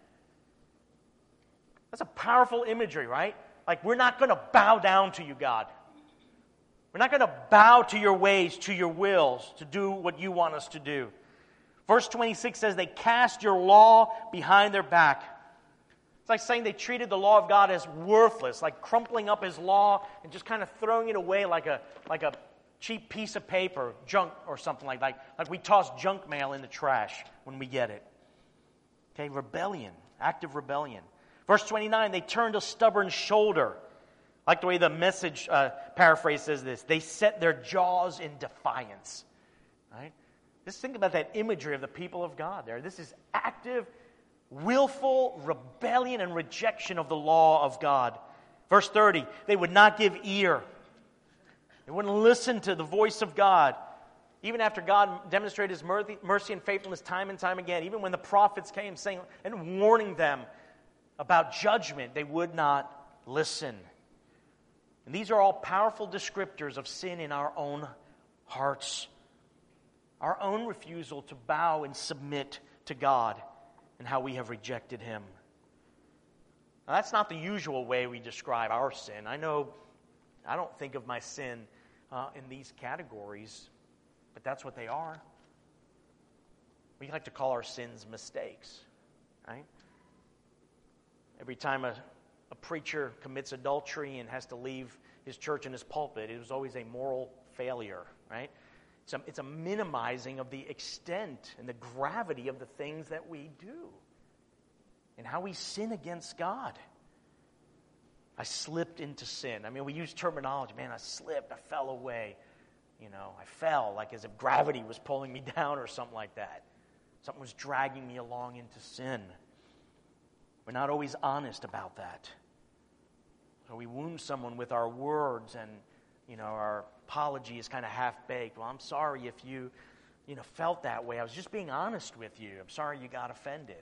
That's a powerful imagery, right? Like, we're not going to bow down to you, God. We're not going to bow to your ways, to your wills, to do what you want us to do. Verse 26 says they cast your law behind their back. It's like saying they treated the law of God as worthless, like crumpling up His law and just kind of throwing it away like a cheap piece of paper, junk or something like that. Like we toss junk mail in the trash when we get it. Okay, rebellion, active rebellion. Verse 29, they turned a stubborn shoulder. I like the way the Message paraphrase says this. They set their jaws in defiance. Right? Just think about that imagery of the people of God there. This is active, willful rebellion and rejection of the law of God. Verse 30, they would not give ear. They wouldn't listen to the voice of God. Even after God demonstrated His mercy and faithfulness time and time again, even when the prophets came saying and warning them about judgment, they would not listen. And these are all powerful descriptors of sin in our own hearts. Our own refusal to bow and submit to God and how we have rejected Him. Now, that's not the usual way we describe our sin. I know I don't think of my sin in these categories, but that's what they are. We like to call our sins mistakes, right? Every time a preacher commits adultery and has to leave his church and his pulpit, it was always a moral failure, right? It's a minimizing of the extent and the gravity of the things that we do and how we sin against God. I slipped into sin. I mean, we use terminology. Man, I slipped. I fell away. I fell like as if gravity was pulling me down or something like that. Something was dragging me along into sin. We're not always honest about that. So we wound someone with our words and, our apology is kind of half-baked. Well, I'm sorry if you, felt that way. I was just being honest with you. I'm sorry you got offended,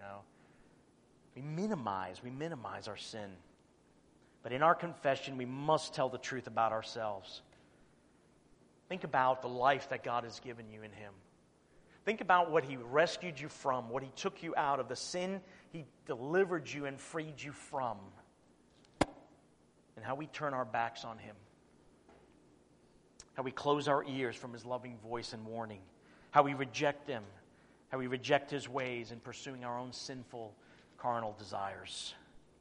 We minimize our sin. But in our confession, we must tell the truth about ourselves. Think about the life that God has given you in Him. Think about what He rescued you from, what He took you out of, the sin He delivered you and freed you from, and how we turn our backs on Him. How we close our ears from His loving voice and warning. How we reject Him. How we reject His ways in pursuing our own sinful, carnal desires.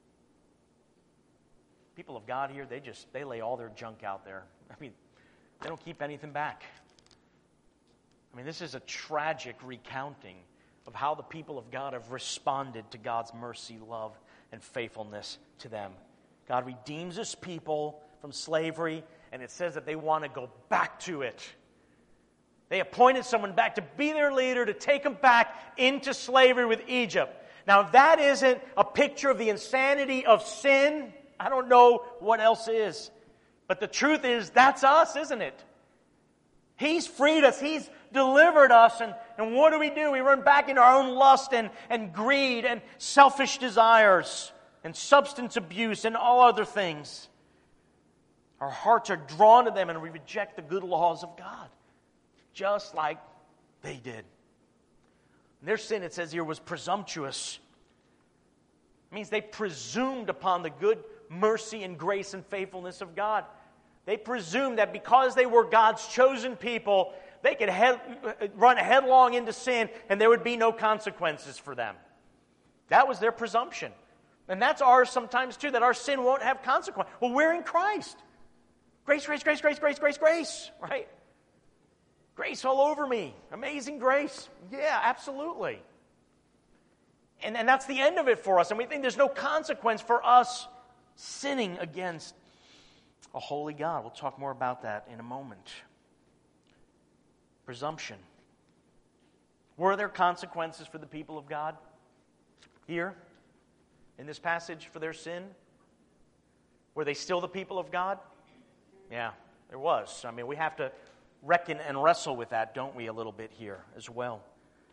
People of God here, they lay all their junk out there. I mean, they don't keep anything back. I mean, this is a tragic recounting of how the people of God have responded to God's mercy, love, and faithfulness to them. God redeems His people from slavery, and it says that they want to go back to it. They appointed someone back to be their leader, to take them back into slavery with Egypt. Now, if that isn't a picture of the insanity of sin, I don't know what else is. But the truth is, that's us, isn't it? He's freed us. He's delivered us. And what do? We run back into our own lust and greed and selfish desires and substance abuse and all other things. Our hearts are drawn to them and we reject the good laws of God, just like they did. And their sin, it says here, was presumptuous. It means they presumed upon the good mercy and grace and faithfulness of God. They presumed that because they were God's chosen people, they could run headlong into sin and there would be no consequences for them. That was their presumption. And that's ours sometimes too, that our sin won't have consequence. Well, we're in Christ. Grace, grace, grace, grace, grace, grace, grace, right? Grace all over me. Amazing grace. Yeah, absolutely. And that's the end of it for us. And we think there's no consequence for us sinning against a holy God. We'll talk more about that in a moment. Presumption. Were there consequences for the people of God here in this passage for their sin? Were they still the people of God? Yeah, there was. I mean, we have to reckon and wrestle with that, don't we, a little bit here as well.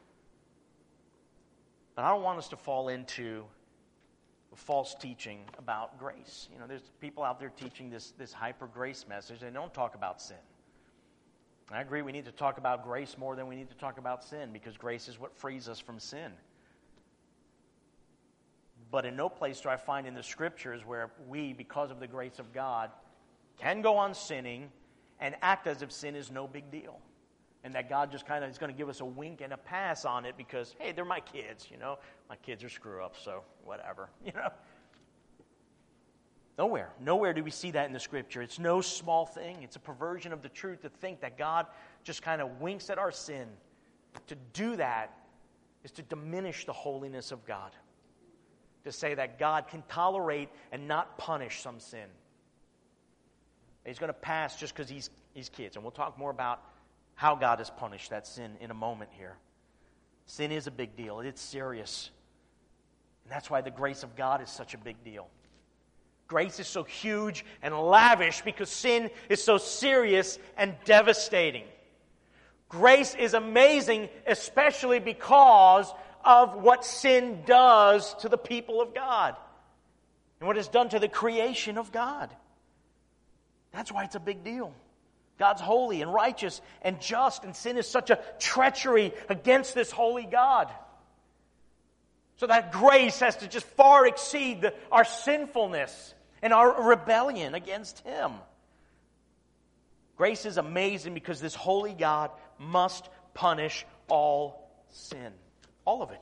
But I don't want us to fall into a false teaching about grace. You know, there's people out there teaching this hyper grace message. They don't talk about sin. I agree we need to talk about grace more than we need to talk about sin, because grace is what frees us from sin. But in no place do I find in the Scriptures where we, because of the grace of God, can go on sinning and act as if sin is no big deal. And that God just kind of is going to give us a wink and a pass on it because, hey, they're my kids, you know. My kids are screw-ups, so whatever, you know. Nowhere do we see that in the Scripture. It's no small thing. It's a perversion of the truth to think that God just kind of winks at our sin. To do that is to diminish the holiness of God. To say that God can tolerate and not punish some sin. He's going to pass just because he's kids. And we'll talk more about how God has punished that sin in a moment here. Sin is a big deal. It's serious. And that's why the grace of God is such a big deal. Grace is so huge and lavish because sin is so serious and devastating. Grace is amazing, especially because of what sin does to the people of God and what it's done to the creation of God. That's why it's a big deal. God's holy and righteous and just, and sin is such a treachery against this holy God. So that grace has to just far exceed our sinfulness and our rebellion against Him. Grace is amazing because this holy God must punish all sin. All of it.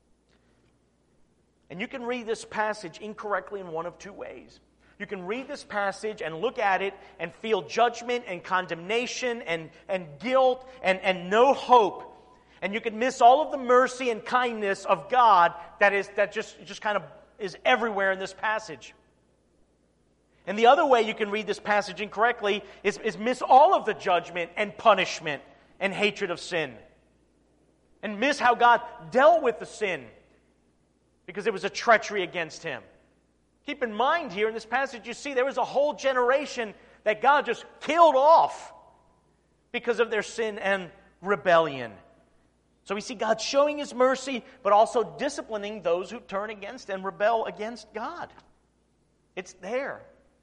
And you can read this passage incorrectly in one of two ways. You can read this passage and look at it and feel judgment and condemnation and guilt and no hope. And you can miss all of the mercy and kindness of God that just kind of is everywhere in this passage. And the other way you can read this passage incorrectly is miss all of the judgment and punishment and hatred of sin. And miss how God dealt with the sin because it was a treachery against Him. Keep in mind here in this passage you see there was a whole generation that God just killed off because of their sin and rebellion. So we see God showing His mercy but also disciplining those who turn against and rebel against God. It's there.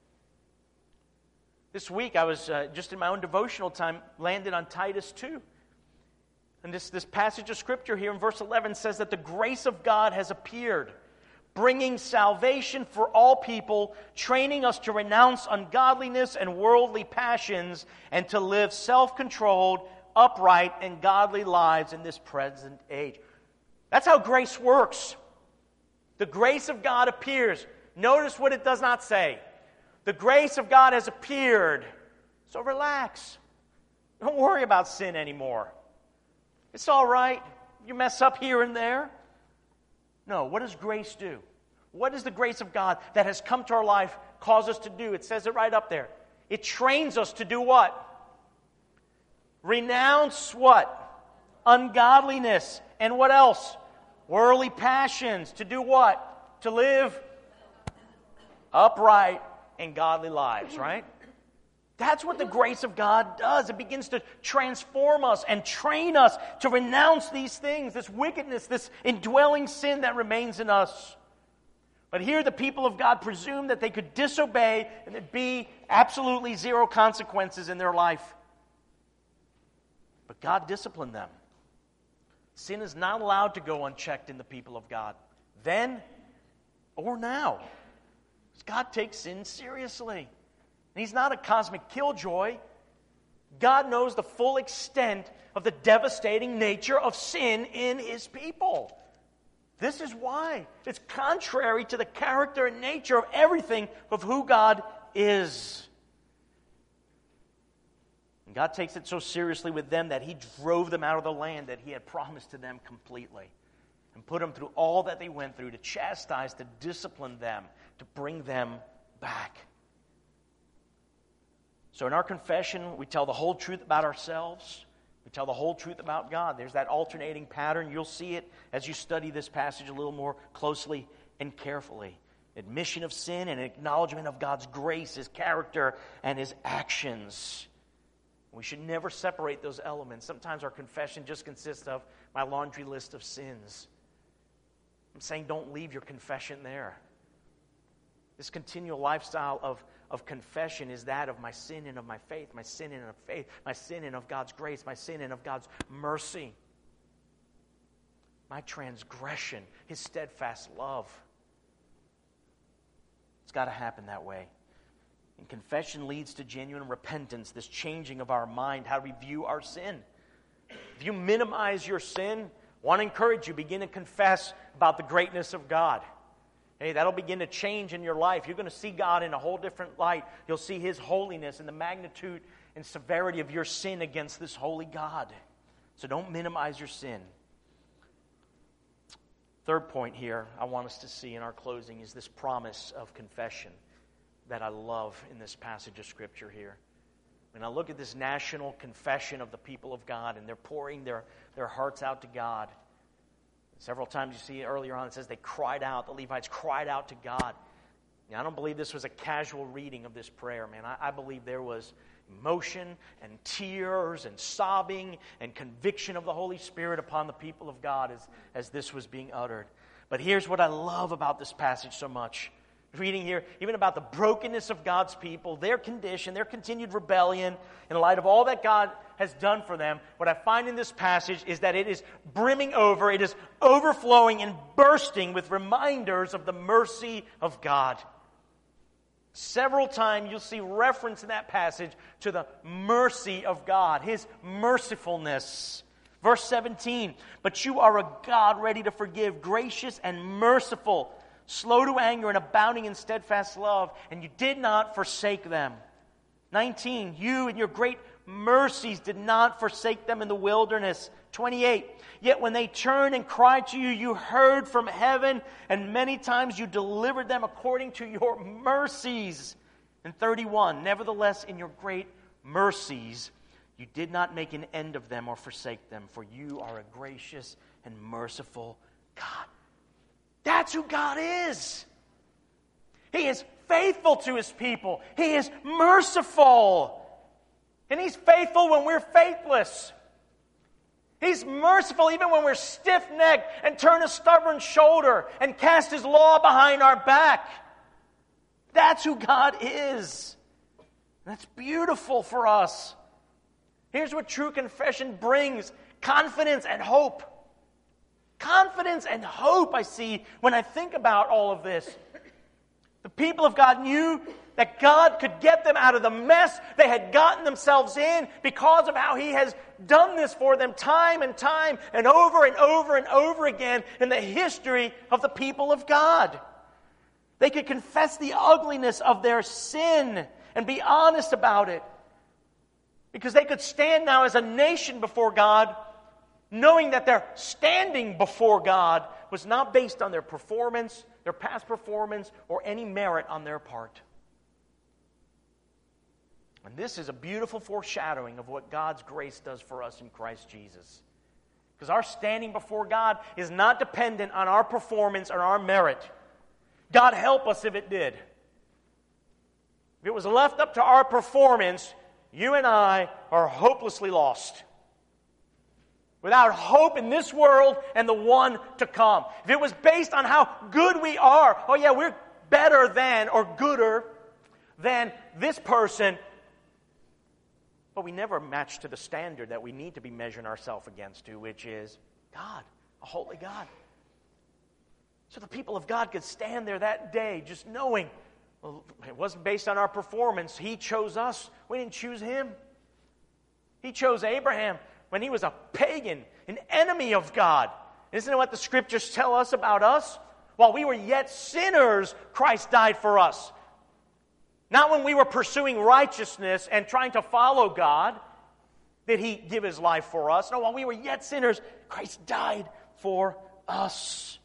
This week I was just in my own devotional time landed on Titus 2. And this passage of Scripture here in verse 11 says that the grace of God has appeared, bringing salvation for all people, training us to renounce ungodliness and worldly passions, and to live self-controlled, upright, and godly lives in this present age. That's how grace works. The grace of God appears. Notice what it does not say. The grace of God has appeared. So relax. Don't worry about sin anymore. It's all right. You mess up here and there. No, what does grace do? What does the grace of God that has come to our life cause us to do? It says it right up there. It trains us to do what? Renounce what? Ungodliness. And what else? Worldly passions. To do what? To live upright and godly lives, right? That's what the grace of God does. It begins to transform us and train us to renounce these things, this wickedness, this indwelling sin that remains in us. But here the people of God presumed that they could disobey and there'd be absolutely zero consequences in their life. But God disciplined them. Sin is not allowed to go unchecked in the people of God, then or now. God takes sin seriously. And He's not a cosmic killjoy. God knows the full extent of the devastating nature of sin in His people. This is why. It's contrary to the character and nature of everything of who God is. And God takes it so seriously with them that He drove them out of the land that He had promised to them completely, and put them through all that they went through to chastise, to discipline them, to bring them back. So in our confession, we tell the whole truth about ourselves. We tell the whole truth about God. There's that alternating pattern. You'll see it as you study this passage a little more closely and carefully. Admission of sin and acknowledgement of God's grace, His character, and His actions. We should never separate those elements. Sometimes our confession just consists of my laundry list of sins. I'm saying don't leave your confession there. This continual lifestyle of confession is that of my sin and of my faith, my sin and of faith, my sin and of God's grace, my sin and of God's mercy, my transgression, His steadfast love. It's got to happen that way. And confession leads to genuine repentance, this changing of our mind, how we view our sin. If you minimize your sin, I want to encourage you, begin to confess about the greatness of God. Hey, that'll begin to change in your life. You're going to see God in a whole different light. You'll see His holiness and the magnitude and severity of your sin against this holy God. So don't minimize your sin. Third point here I want us to see in our closing is this promise of confession that I love in this passage of Scripture here. When I look at this national confession of the people of God, and they're pouring their hearts out to God. Several times you see earlier on it says they cried out, the Levites cried out to God. Now, I don't believe this was a casual reading of this prayer, man. I believe there was emotion and tears and sobbing and conviction of the Holy Spirit upon the people of God as this was being uttered. But here's what I love about this passage so much. Reading here, even about the brokenness of God's people, their condition, their continued rebellion, in light of all that God has done for them, what I find in this passage is that it is brimming over, it is overflowing and bursting with reminders of the mercy of God. Several times you'll see reference in that passage to the mercy of God, His mercifulness. Verse 17, but you are a God ready to forgive, gracious and merciful, slow to anger and abounding in steadfast love, and you did not forsake them. 19, you in your great mercies did not forsake them in the wilderness. 28, yet when they turned and cried to you, you heard from heaven, and many times you delivered them according to your mercies. And 31, nevertheless in your great mercies you did not make an end of them or forsake them, for you are a gracious and merciful God. That's who God is. He is faithful to His people. He is merciful. And He's faithful when we're faithless. He's merciful even when we're stiff-necked and turn a stubborn shoulder and cast His law behind our back. That's who God is. That's beautiful for us. Here's what true confession brings: confidence and hope. Confidence and hope I see when I think about all of this. The people of God knew that God could get them out of the mess they had gotten themselves in because of how He has done this for them time and time and over and over and over again in the history of the people of God. They could confess the ugliness of their sin and be honest about it, because they could stand now as a nation before God knowing that their standing before God was not based on their performance, their past performance, or any merit on their part. And this is a beautiful foreshadowing of what God's grace does for us in Christ Jesus. Because our standing before God is not dependent on our performance or our merit. God help us if it did. If it was left up to our performance, you and I are hopelessly lost. Without hope in this world and the one to come. If it was based on how good we are, oh yeah, we're better than or gooder than this person, but we never match to the standard that we need to be measuring ourselves against to, which is God, a holy God. So the people of God could stand there that day just knowing, well, it wasn't based on our performance. He chose us. We didn't choose Him. He chose Abraham when he was a pagan, an enemy of God. Isn't it what the Scriptures tell us about us? While we were yet sinners, Christ died for us. Not when we were pursuing righteousness and trying to follow God did He give His life for us. No, while we were yet sinners, Christ died for us.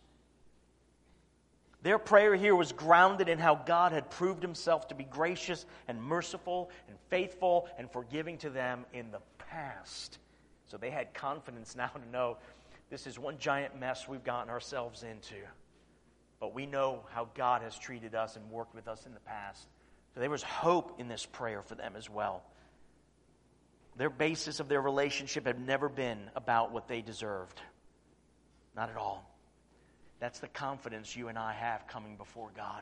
Their prayer here was grounded in how God had proved Himself to be gracious and merciful and faithful and forgiving to them in the past. So they had confidence now to know this is one giant mess we've gotten ourselves into. But we know how God has treated us and worked with us in the past. So there was hope in this prayer for them as well. Their basis of their relationship had never been about what they deserved. Not at all. That's the confidence you and I have coming before God.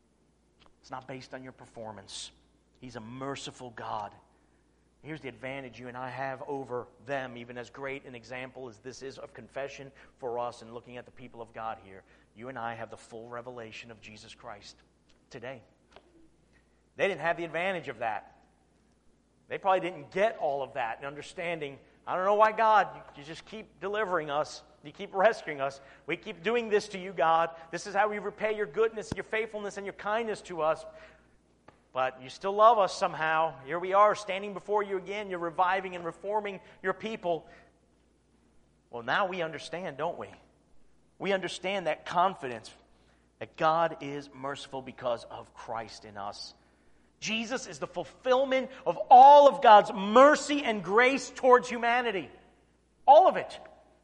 It's not based on your performance. He's a merciful God. Here's the advantage you and I have over them, even as great an example as this is of confession for us and looking at the people of God here. You and I have the full revelation of Jesus Christ today. They didn't have the advantage of that. They probably didn't get all of that and understanding. I don't know why, God, you just keep delivering us. You keep rescuing us. We keep doing this to you, God. This is how we repay your goodness, your faithfulness, and your kindness to us. But you still love us somehow. Here we are standing before you again. You're reviving and reforming your people. Well, now we understand, don't we? We understand that confidence that God is merciful because of Christ in us. Jesus is the fulfillment of all of God's mercy and grace towards humanity. All of it.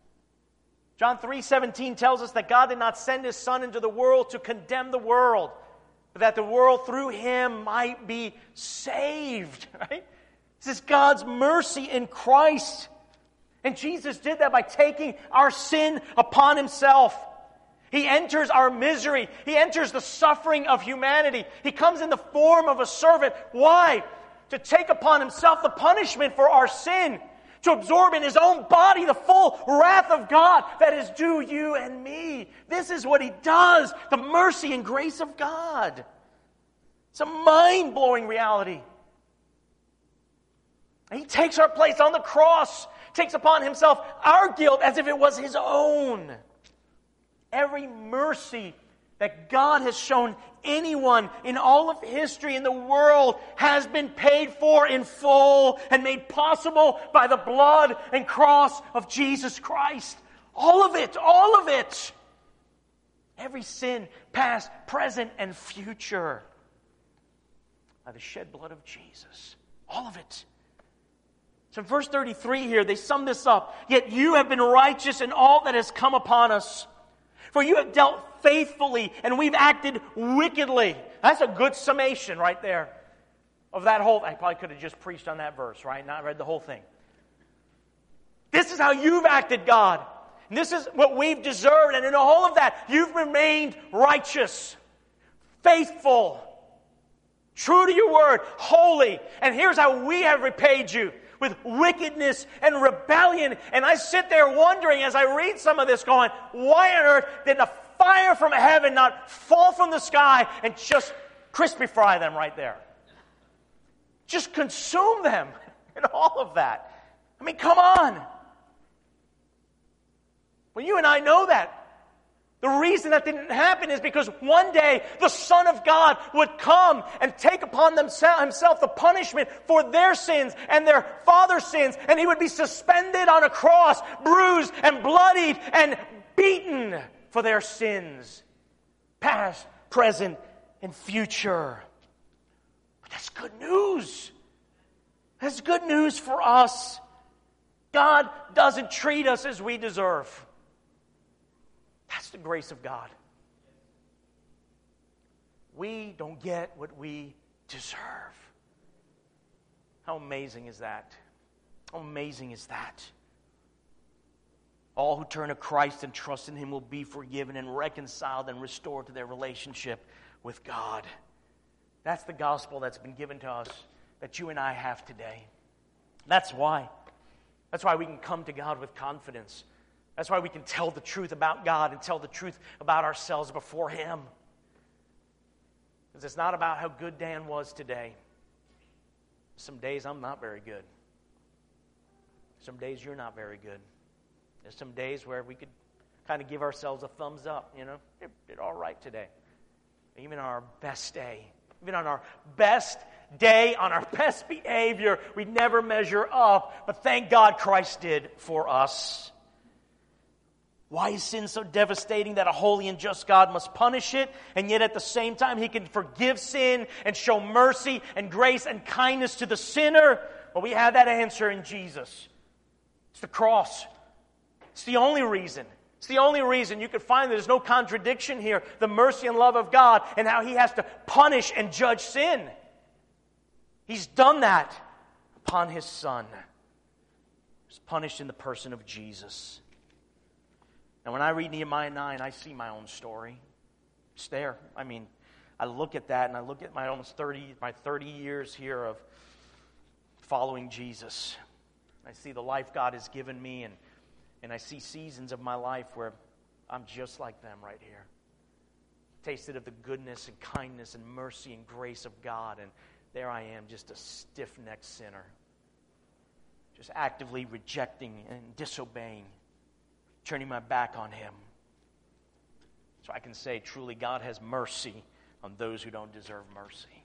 John 3:17 tells us that God did not send His Son into the world to condemn the world, but that the world through Him might be saved. Right? This is God's mercy in Christ. And Jesus did that by taking our sin upon Himself. He enters our misery. He enters the suffering of humanity. He comes in the form of a servant. Why? To take upon Himself the punishment for our sin. To absorb in His own body the full wrath of God that is due you and me. This is what He does. The mercy and grace of God. It's a mind-blowing reality. And He takes our place on the cross. Takes upon Himself our guilt as if it was His own. Every mercy that God has shown anyone in all of history in the world has been paid for in full and made possible by the blood and cross of Jesus Christ. All of it, all of it. Every sin, past, present, and future. By the shed blood of Jesus. All of it. So in verse 33 here, they sum this up. Yet you have been righteous in all that has come upon us. For you have dealt faithfully, and we've acted wickedly. That's a good summation right there of that whole... I probably could have just preached on that verse, right? Not read the whole thing. This is how you've acted, God. And this is what we've deserved. And in all of that, you've remained righteous, faithful, true to your word, holy. And here's how we have repaid you. With wickedness and rebellion. And I sit there wondering as I read some of this going, why on earth did a fire from heaven not fall from the sky and just crispy fry them right there? Just consume them and all of that. I mean, come on. Well, you and I know that. The reason that didn't happen is because one day the Son of God would come and take upon Himself the punishment for their sins and their father's sins, and He would be suspended on a cross, bruised and bloodied and beaten for their sins, past, present, and future. But that's good news. That's good news for us. God doesn't treat us as we deserve. That's the grace of God. We don't get what we deserve. How amazing is that? How amazing is that? All who turn to Christ and trust in Him will be forgiven and reconciled and restored to their relationship with God. That's the gospel that's been given to us, that you and I have today. That's why. That's why we can come to God with confidence. That's why we can tell the truth about God and tell the truth about ourselves before Him. Because it's not about how good Dan was today. Some days I'm not very good. Some days you're not very good. There's some days where we could kind of give ourselves a thumbs up, Did all right today. Even on our best day, even on our best day, on our best behavior, we never measure up. But thank God Christ did for us. Why is sin so devastating that a holy and just God must punish it, and yet at the same time He can forgive sin and show mercy and grace and kindness to the sinner? Well, we have that answer in Jesus. It's the cross. It's the only reason. It's the only reason you can find there's no contradiction here. The mercy and love of God and how He has to punish and judge sin. He's done that upon His Son. He was punished in the person of Jesus. And when I read Nehemiah 9, I see my own story. It's there. I look at that and I look at my 30 years here of following Jesus. I see the life God has given me, and I see seasons of my life where I'm just like them right here. Tasted of the goodness and kindness and mercy and grace of God, and there I am, just a stiff-necked sinner. Just actively rejecting and disobeying, turning my back on Him. So I can say, truly, God has mercy on those who don't deserve mercy.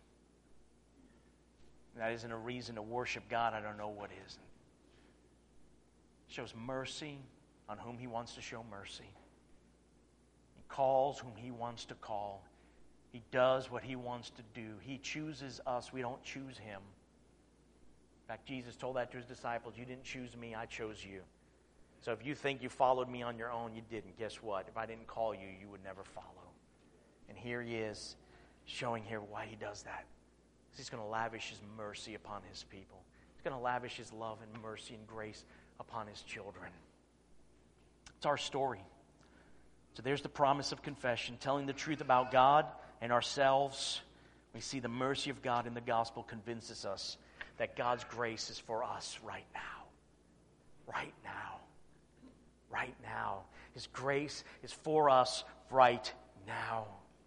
That isn't a reason to worship God. I don't know what is. Shows mercy on whom He wants to show mercy. He calls whom He wants to call. He does what He wants to do. He chooses us. We don't choose Him. In fact, Jesus told that to His disciples, you didn't choose me, I chose you. So if you think you followed me on your own, you didn't. Guess what? If I didn't call you, you would never follow. And here He is showing here why He does that. He's going to lavish His mercy upon His people. He's going to lavish His love and mercy and grace upon His children. It's our story. So there's the promise of confession, telling the truth about God and ourselves. We see the mercy of God in the gospel convinces us that God's grace is for us right now. Right now. Right now. His grace is for us right now.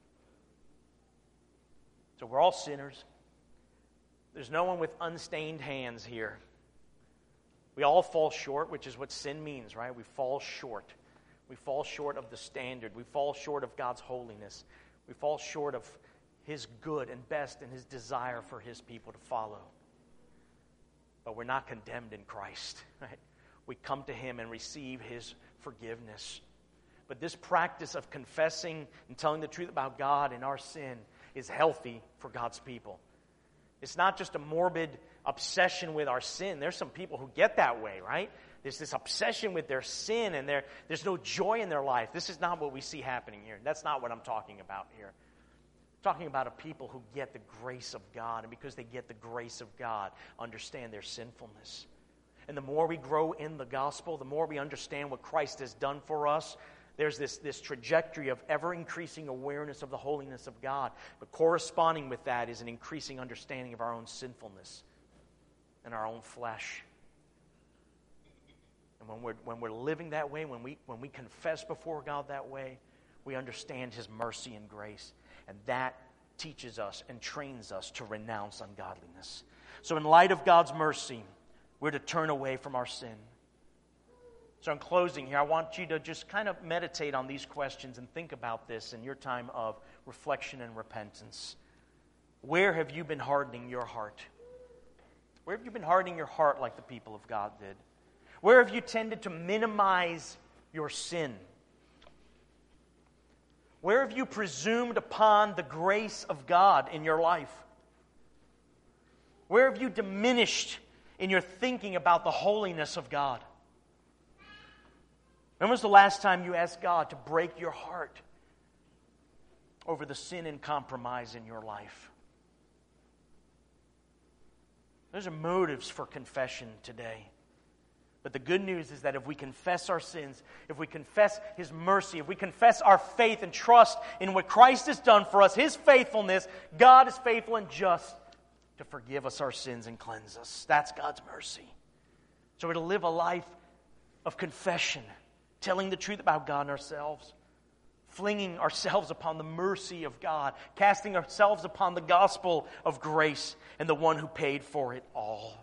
So we're all sinners. There's no one with unstained hands here. We all fall short, which is what sin means, right? We fall short. We fall short of the standard. We fall short of God's holiness. We fall short of His good and best and His desire for His people to follow. But we're not condemned in Christ, right? We come to Him and receive His forgiveness. But this practice of confessing and telling the truth about God and our sin is healthy for God's people. It's not just a morbid obsession with our sin. There's some people who get that way, right? There's this obsession with their sin and there's no joy in their life. This is not what we see happening here. That's not what I'm talking about here. I'm talking about a people who get the grace of God, and because they get the grace of God, understand their sinfulness. And the more we grow in the gospel, the more we understand what Christ has done for us, there's this trajectory of ever-increasing awareness of the holiness of God. But corresponding with that is an increasing understanding of our own sinfulness and our own flesh. And when we're living that way, when we confess before God that way, we understand His mercy and grace. And that teaches us and trains us to renounce ungodliness. So in light of God's mercy, we're to turn away from our sin. So in closing here, I want you to just kind of meditate on these questions and think about this in your time of reflection and repentance. Where have you been hardening your heart? Where have you been hardening your heart like the people of God did? Where have you tended to minimize your sin? Where have you presumed upon the grace of God in your life? Where have you diminished in your thinking about the holiness of God? When was the last time you asked God to break your heart over the sin and compromise in your life? Those are motives for confession today. But the good news is that if we confess our sins, if we confess His mercy, if we confess our faith and trust in what Christ has done for us, His faithfulness, God is faithful and just to forgive us our sins and cleanse us. That's God's mercy. So we're to live a life of confession, telling the truth about God and ourselves, flinging ourselves upon the mercy of God, casting ourselves upon the gospel of grace and the one who paid for it all.